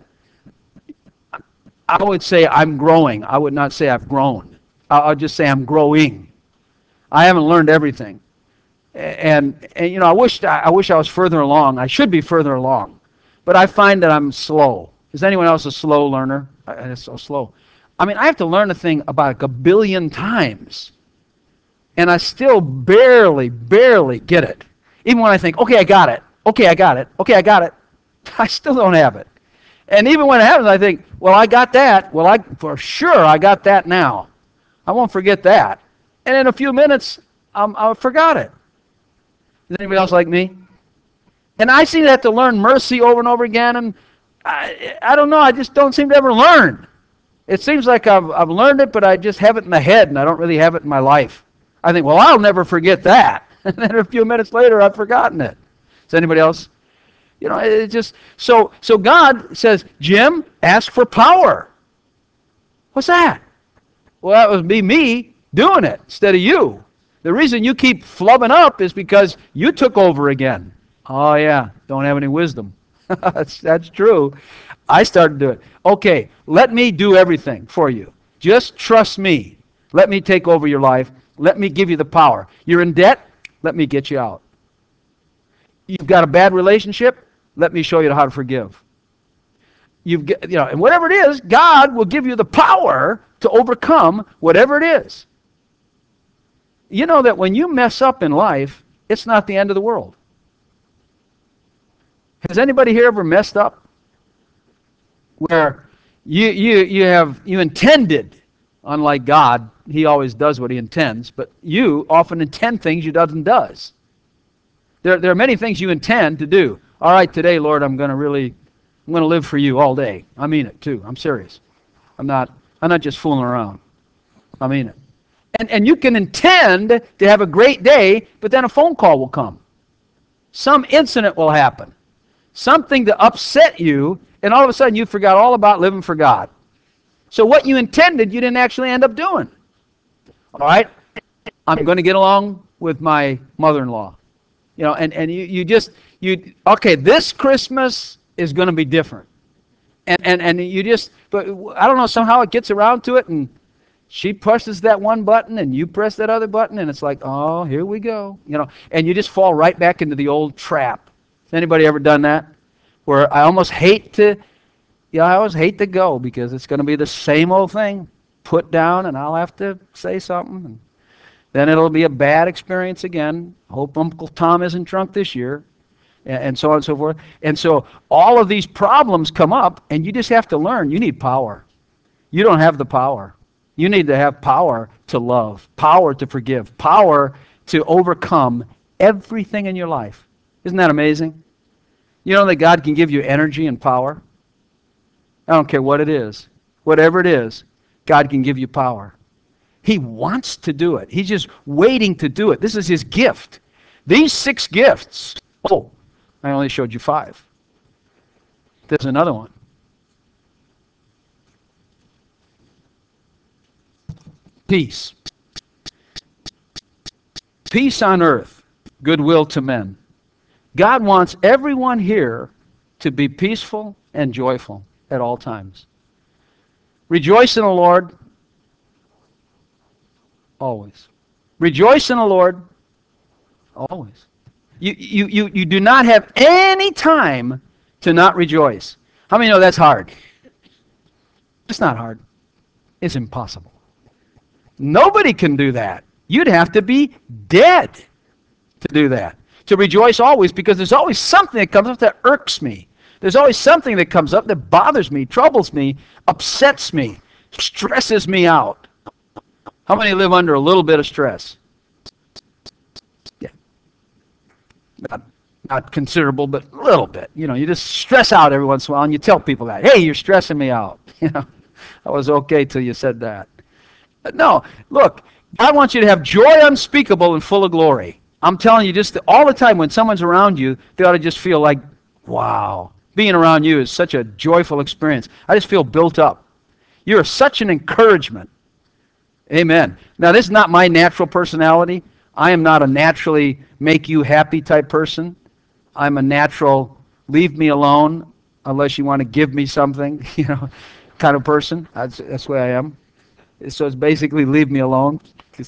I would say I'm growing. I would not say I've grown. I'll just say I'm growing. I haven't learned everything. And you know, I wish I was further along. I should be further along. But I find that I'm slow. Is anyone else a slow learner? It's so slow. I mean, I have to learn a thing about like a billion times. And I still barely get it. Even when I think, okay, I got it. Okay, I got it. Okay, I got it. I still don't have it. And even when it happens, I think, well, I got that. Well, for sure I got that now. I won't forget that. And in a few minutes, I forgot it. Is anybody else like me? And I seem to have to learn mercy over and over again, and I don't know, I just don't seem to ever learn. It seems like I've learned it, but I just have it in my head, and I don't really have it in my life. I think, well, I'll never forget that. And then a few minutes later, I've forgotten it. Is anybody else? You know, it just, so God says, Jim, ask for power. What's that? Well, that would be me doing it instead of you. The reason you keep flubbing up is because you took over again. Oh, yeah, don't have any wisdom. That's true. I started to do it. Okay, let me do everything for you. Just trust me. Let me take over your life. Let me give you the power. You're in debt? Let me get you out. You've got a bad relationship? Let me show you how to forgive. And whatever it is, God will give you the power to overcome whatever it is. You know that when you mess up in life, it's not the end of the world. Has anybody here ever messed up? Where you intended, unlike God, He always does what He intends, but you often intend things you doesn't does. There are many things you intend to do. All right, today, Lord, I'm going to live for you all day. I mean it too. I'm serious. I'm not just fooling around. I mean it. And you can intend to have a great day, but then a phone call will come. Some incident will happen. Something to upset you, and all of a sudden you forgot all about living for God. So what you intended, you didn't actually end up doing. All right? I'm going to get along with my mother-in-law. You know, and okay, this Christmas is going to be different. And you just, but I don't know, somehow it gets around to it, and she presses that one button, and you press that other button, and it's like, oh, here we go. You know, and you just fall right back into the old trap. Has anybody ever done that? Where I almost hate to, I always hate to go because it's going to be the same old thing. Put down, and I'll have to say something. And then it'll be a bad experience again. Hope Uncle Tom isn't drunk this year. And so on and so forth. And so all of these problems come up, and you just have to learn. You need power. You don't have the power. You need to have power to love, power to forgive, power to overcome everything in your life. Isn't that amazing? You know that God can give you energy and power? I don't care what it is. Whatever it is, God can give you power. He wants to do it. He's just waiting to do it. This is His gift. These 6 gifts. Oh, I only showed you 5. There's another one. Peace. Peace on earth, goodwill to men. God wants everyone here to be peaceful and joyful at all times. Rejoice in the Lord always. Rejoice in the Lord always. You do not have any time to not rejoice. How many know that's hard? It's not hard. It's impossible. Nobody can do that. You'd have to be dead to do that. To rejoice always, because there's always something that comes up that irks me. There's always something that comes up that bothers me, troubles me, upsets me, stresses me out. How many live under a little bit of stress? Yeah. Not considerable, but a little bit. You know, you just stress out every once in a while, and you tell people that. Hey, you're stressing me out. You know, I was okay till you said that. No, look, God wants you to have joy unspeakable and full of glory. I'm telling you, just all the time when someone's around you, they ought to just feel like, wow, being around you is such a joyful experience. I just feel built up. You're such an encouragement. Amen. Now, this is not my natural personality. I am not a naturally make you happy type person. I'm a natural leave me alone unless you want to give me something, kind of person. That's the way I am. So it's basically leave me alone.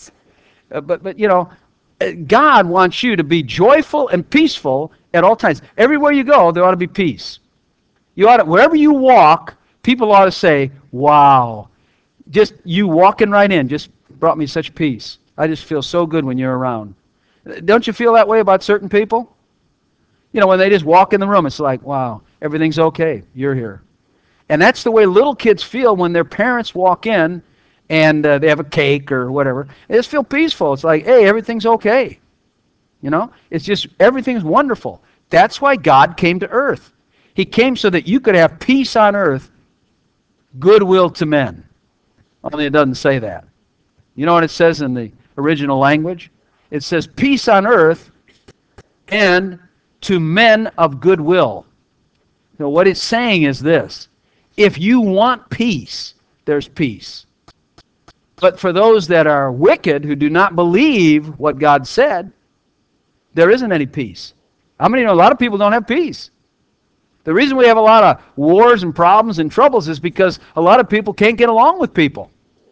But God wants you to be joyful and peaceful at all times. Everywhere you go, there ought to be peace. You ought to, wherever you walk, people ought to say, "Wow, just you walking right in just brought me such peace. I just feel so good when you're around." Don't you feel that way about certain people? When they just walk in the room, it's like, "Wow, everything's okay. You're here." And that's the way little kids feel when their parents walk in and they have a cake or whatever. They just feel peaceful. It's like, hey, everything's okay. It's just everything's wonderful. That's why God came to earth. He came so that you could have peace on earth, goodwill to men. Only it doesn't say that. You know what it says in the original language? It says peace on earth and to men of goodwill. What it's saying is this. If you want peace, there's peace. But for those that are wicked, who do not believe what God said, there isn't any peace. How many know a lot of people don't have peace? The reason we have a lot of wars and problems and troubles is because a lot of people can't get along with people.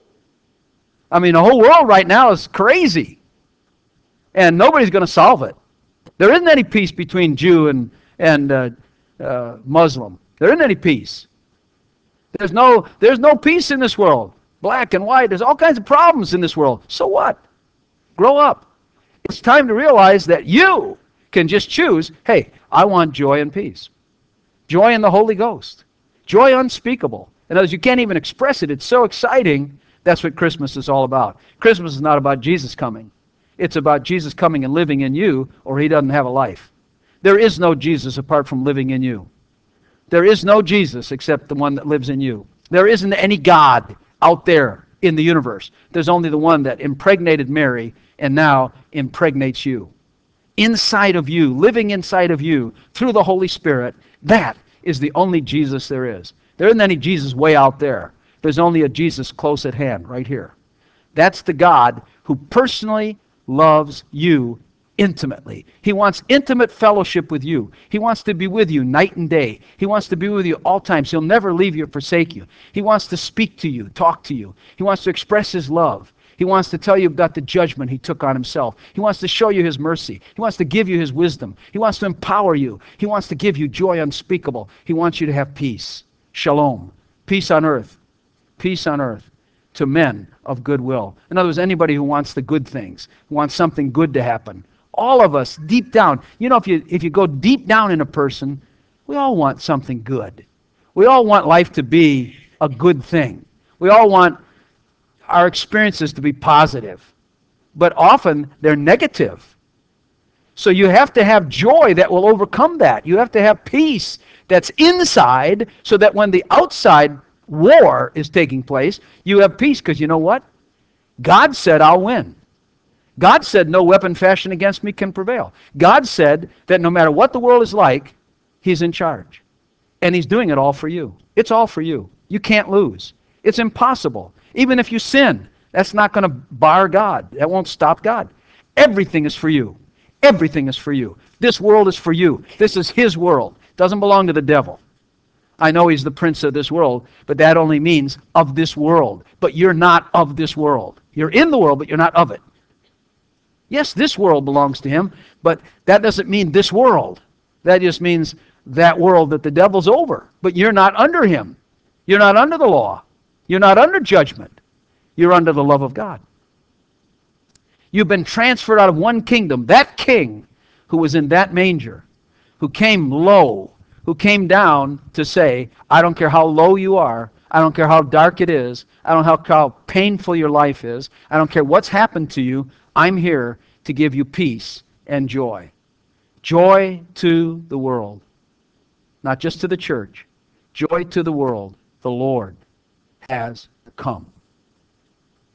I mean, the whole world right now is crazy, and nobody's going to solve it. There isn't any peace between Jew and Muslim. There isn't any peace. There's no peace in this world. Black and white. There's all kinds of problems in this world. So what? Grow up. It's time to realize that you can just choose, hey, I want joy and peace. Joy in the Holy Ghost. Joy unspeakable. In other words, you can't even express it. It's so exciting. That's what Christmas is all about. Christmas is not about Jesus coming. It's about Jesus coming and living in you, or he doesn't have a life. There is no Jesus apart from living in you. There is no Jesus except the one that lives in you. There isn't any God out there in the universe. There's only the one that impregnated Mary and now impregnates you. Inside of you, living inside of you, through the Holy Spirit, that is the only Jesus there is. There isn't any Jesus way out there. There's only a Jesus close at hand, right here. That's the God who personally loves you intimately. He wants intimate fellowship with you. He wants to be with you night and day. He wants to be with you all times. He'll never leave you or forsake you. He wants to speak to you, talk to you. He wants to express his love. He wants to tell you about the judgment he took on himself. He wants to show you his mercy. He wants to give you his wisdom. He wants to empower you. He wants to give you joy unspeakable. He wants you to have peace. Shalom. Peace on earth. Peace on earth to men of goodwill. In other words, anybody who wants the good things, who wants something good to happen. All of us, deep down, if you go deep down in a person, we all want something good. We all want life to be a good thing. We all want our experiences to be positive. But often, they're negative. So you have to have joy that will overcome that. You have to have peace that's inside so that when the outside war is taking place, you have peace because you know what? God said, I'll win. God said, no weapon fashioned against me can prevail. God said that no matter what the world is like, he's in charge. And he's doing it all for you. It's all for you. You can't lose. It's impossible. Even if you sin, that's not going to bar God. That won't stop God. Everything is for you. Everything is for you. This world is for you. This is his world. It doesn't belong to the devil. I know he's the prince of this world, but that only means of this world. But you're not of this world. You're in the world, but you're not of it. Yes, this world belongs to him, but that doesn't mean this world. That just means that world that the devil's over. But you're not under him. You're not under the law. You're not under judgment. You're under the love of God. You've been transferred out of one kingdom. That king who was in that manger, who came low, who came down to say, I don't care how low you are. I don't care how dark it is. I don't care how painful your life is. I don't care what's happened to you. I'm here to give you peace and joy. Joy to the world. Not just to the church. Joy to the world. The Lord has come.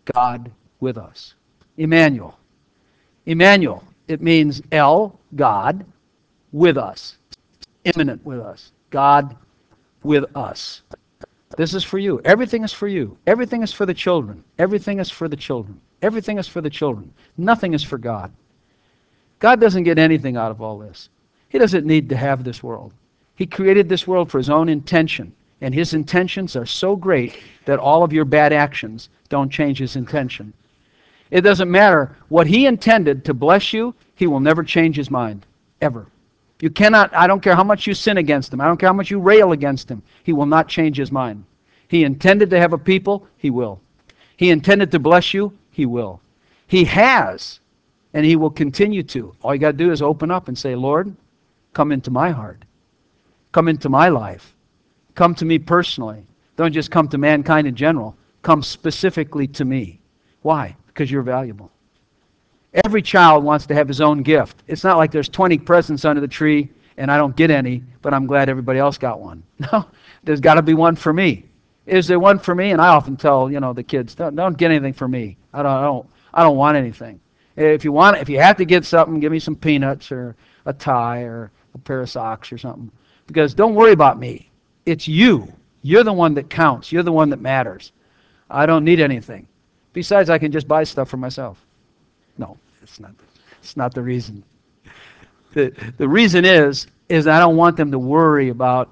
God with us. Emmanuel. Emmanuel. It means El, God, with us. Immanent with us. God with us. This is for you. Everything is for you. Everything is for the children. Everything is for the children. Everything is for the children. Nothing is for God. God doesn't get anything out of all this. He doesn't need to have this world. He created this world for his own intention, and his intentions are so great that all of your bad actions don't change his intention. It doesn't matter what he intended to bless you, he will never change his mind, ever. You cannot, I don't care how much you sin against him, I don't care how much you rail against him, he will not change his mind. He intended to have a people, he will. He intended to bless you, he will. He has, and he will continue to. All you got to do is open up and say, Lord, come into my heart. Come into my life. Come to me personally. Don't just come to mankind in general. Come specifically to me. Why? Because you're valuable. Every child wants to have his own gift. It's not like there's 20 presents under the tree and I don't get any, but I'm glad everybody else got one. No, there's got to be one for me. Is there one for me? And I often tell, the kids, don't get anything for me. I don't want anything. If you have to get something, give me some peanuts or a tie or a pair of socks or something. Because don't worry about me. It's you. You're the one that counts. You're the one that matters. I don't need anything. Besides, I can just buy stuff for myself. No, it's not the reason. The reason is I don't want them to worry about,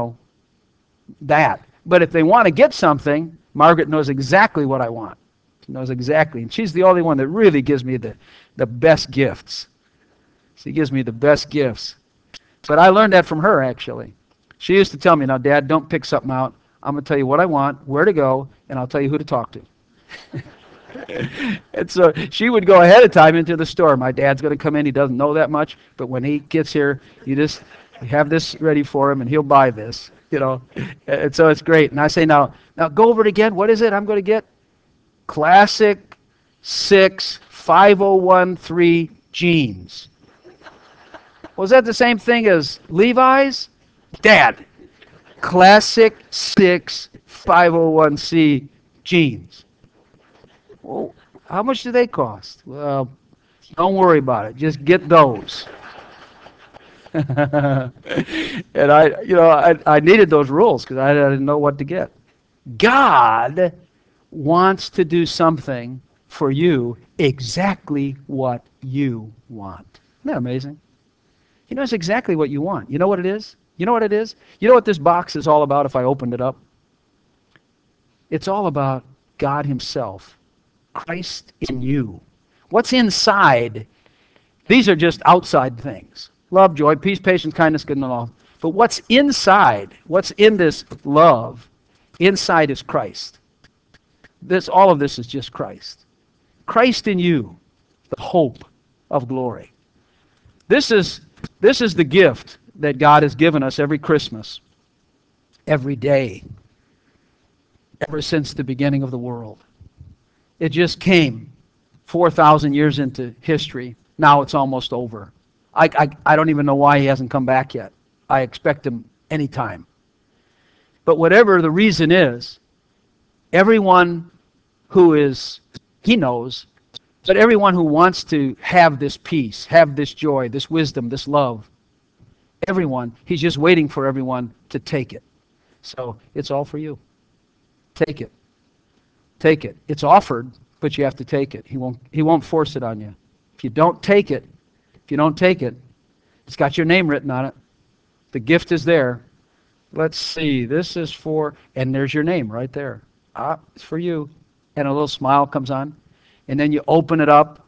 that. But if they want to get something, Margaret knows exactly what I want. She knows exactly. And she's the only one that really gives me the best gifts. She gives me the best gifts. But I learned that from her, actually. She used to tell me, now, Dad, don't pick something out. I'm going to tell you what I want, where to go, and I'll tell you who to talk to. And so she would go ahead of time into the store. My dad's going to come in. He doesn't know that much, but when he gets here, you have this ready for him, and he'll buy this. And so it's great. And I say, now go over it again. What is it I'm going to get? Classic 6 5013 jeans. Was that the same thing as Levi's? Dad, Classic 6 501c jeans. Well, how much do they cost? Well, don't worry about it. Just get those. And I needed those rules because I didn't know what to get. God wants to do something for you exactly what you want. Isn't that amazing? He knows exactly what you want. You know what it is? You know what it is? You know what this box is all about if I opened it up? It's all about God himself. Christ in you. What's inside? These are just outside things. Love, joy, peace, patience, kindness, goodness, and all. But what's inside, what's in this love, inside is Christ. All of this is just Christ. Christ in you, the hope of glory. This is the gift that God has given us every Christmas, every day, ever since the beginning of the world. It just came 4,000 years into history. Now it's almost over. I don't even know why he hasn't come back yet. I expect him anytime. But whatever the reason is, everyone he knows, but everyone who wants to have this peace, have this joy, this wisdom, this love, everyone, he's just waiting for everyone to take it. So it's all for you. Take it. Take it. It's offered, but you have to take it. He won't force it on you. If you don't take it, it's got your name written on it. The gift is there. Let's see. This is for, and there's your name right there. It's for you. And a little smile comes on. And then you open it up.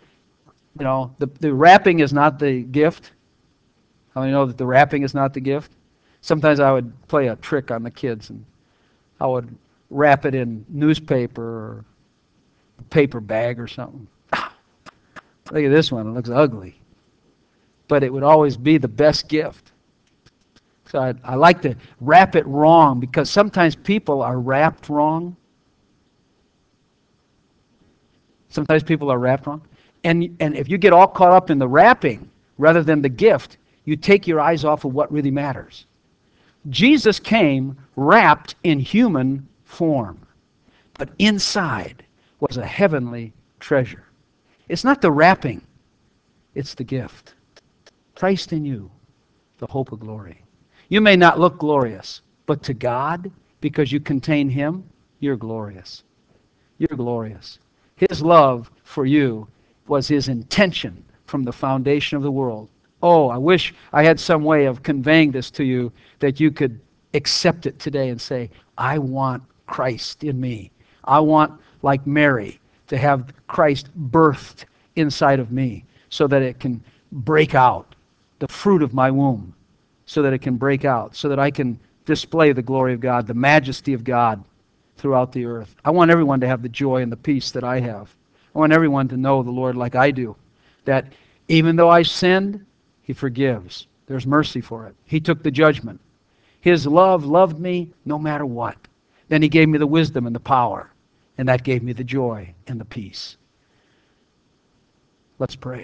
The wrapping is not the gift. How many know that the wrapping is not the gift? Sometimes I would play a trick on the kids, and I would wrap it in newspaper or a paper bag or something. Look at this one. It looks ugly. But it would always be the best gift. So I like to wrap it wrong because sometimes people are wrapped wrong. Sometimes people are wrapped wrong. And if you get all caught up in the wrapping rather than the gift, you take your eyes off of what really matters. Jesus came wrapped in human form. But inside was a heavenly treasure. It's not the wrapping, it's the gift. Christ in you, the hope of glory. You may not look glorious, but to God, because you contain Him, you're glorious. You're glorious. His love for you was His intention from the foundation of the world. Oh, I wish I had some way of conveying this to you that you could accept it today and say, I want Christ in me. I want, like Mary, to have Christ birthed inside of me so that it can break out, the fruit of my womb, so that it can break out, so that I can display the glory of God, the majesty of God throughout the earth. I want everyone to have the joy and the peace that I have. I want everyone to know the Lord like I do, that even though I sinned, He forgives. There's mercy for it. He took the judgment. His love loved me no matter what. Then He gave me the wisdom and the power, and that gave me the joy and the peace. Let's pray.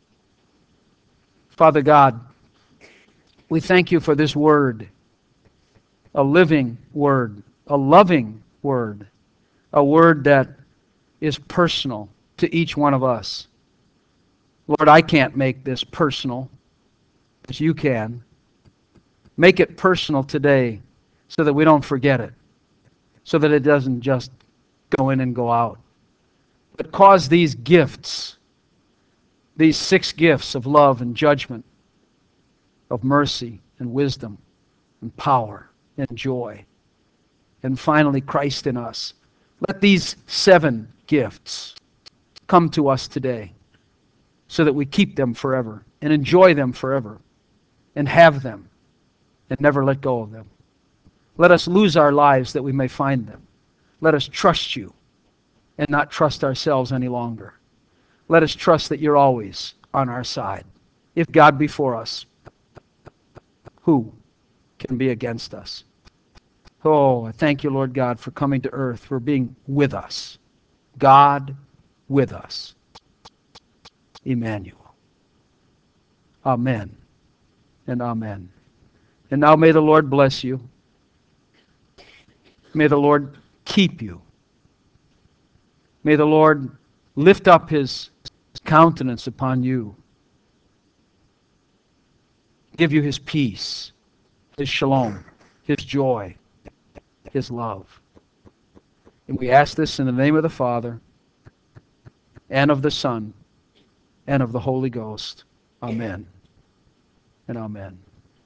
Father God, we thank You for this word, a living word, a loving word, a word that is personal to each one of us. Lord, I can't make this personal, but You can. Make it personal today so that we don't forget it, so that it doesn't just go in and go out. But cause these gifts, these 6 gifts of love and judgment, of mercy and wisdom and power and joy, and finally Christ in us. Let these 7 gifts come to us today so that we keep them forever and enjoy them forever and have them and never let go of them. Let us lose our lives that we may find them. Let us trust You and not trust ourselves any longer. Let us trust that You're always on our side. If God be for us, who can be against us? Oh, I thank You, Lord God, for coming to earth, for being with us. God with us. Emmanuel. Amen and amen. And now may the Lord bless you. May the Lord keep you. May the Lord lift up His countenance upon you. Give you His peace, His shalom, His joy, His love. And we ask this in the name of the Father, and of the Son, and of the Holy Ghost. Amen and amen.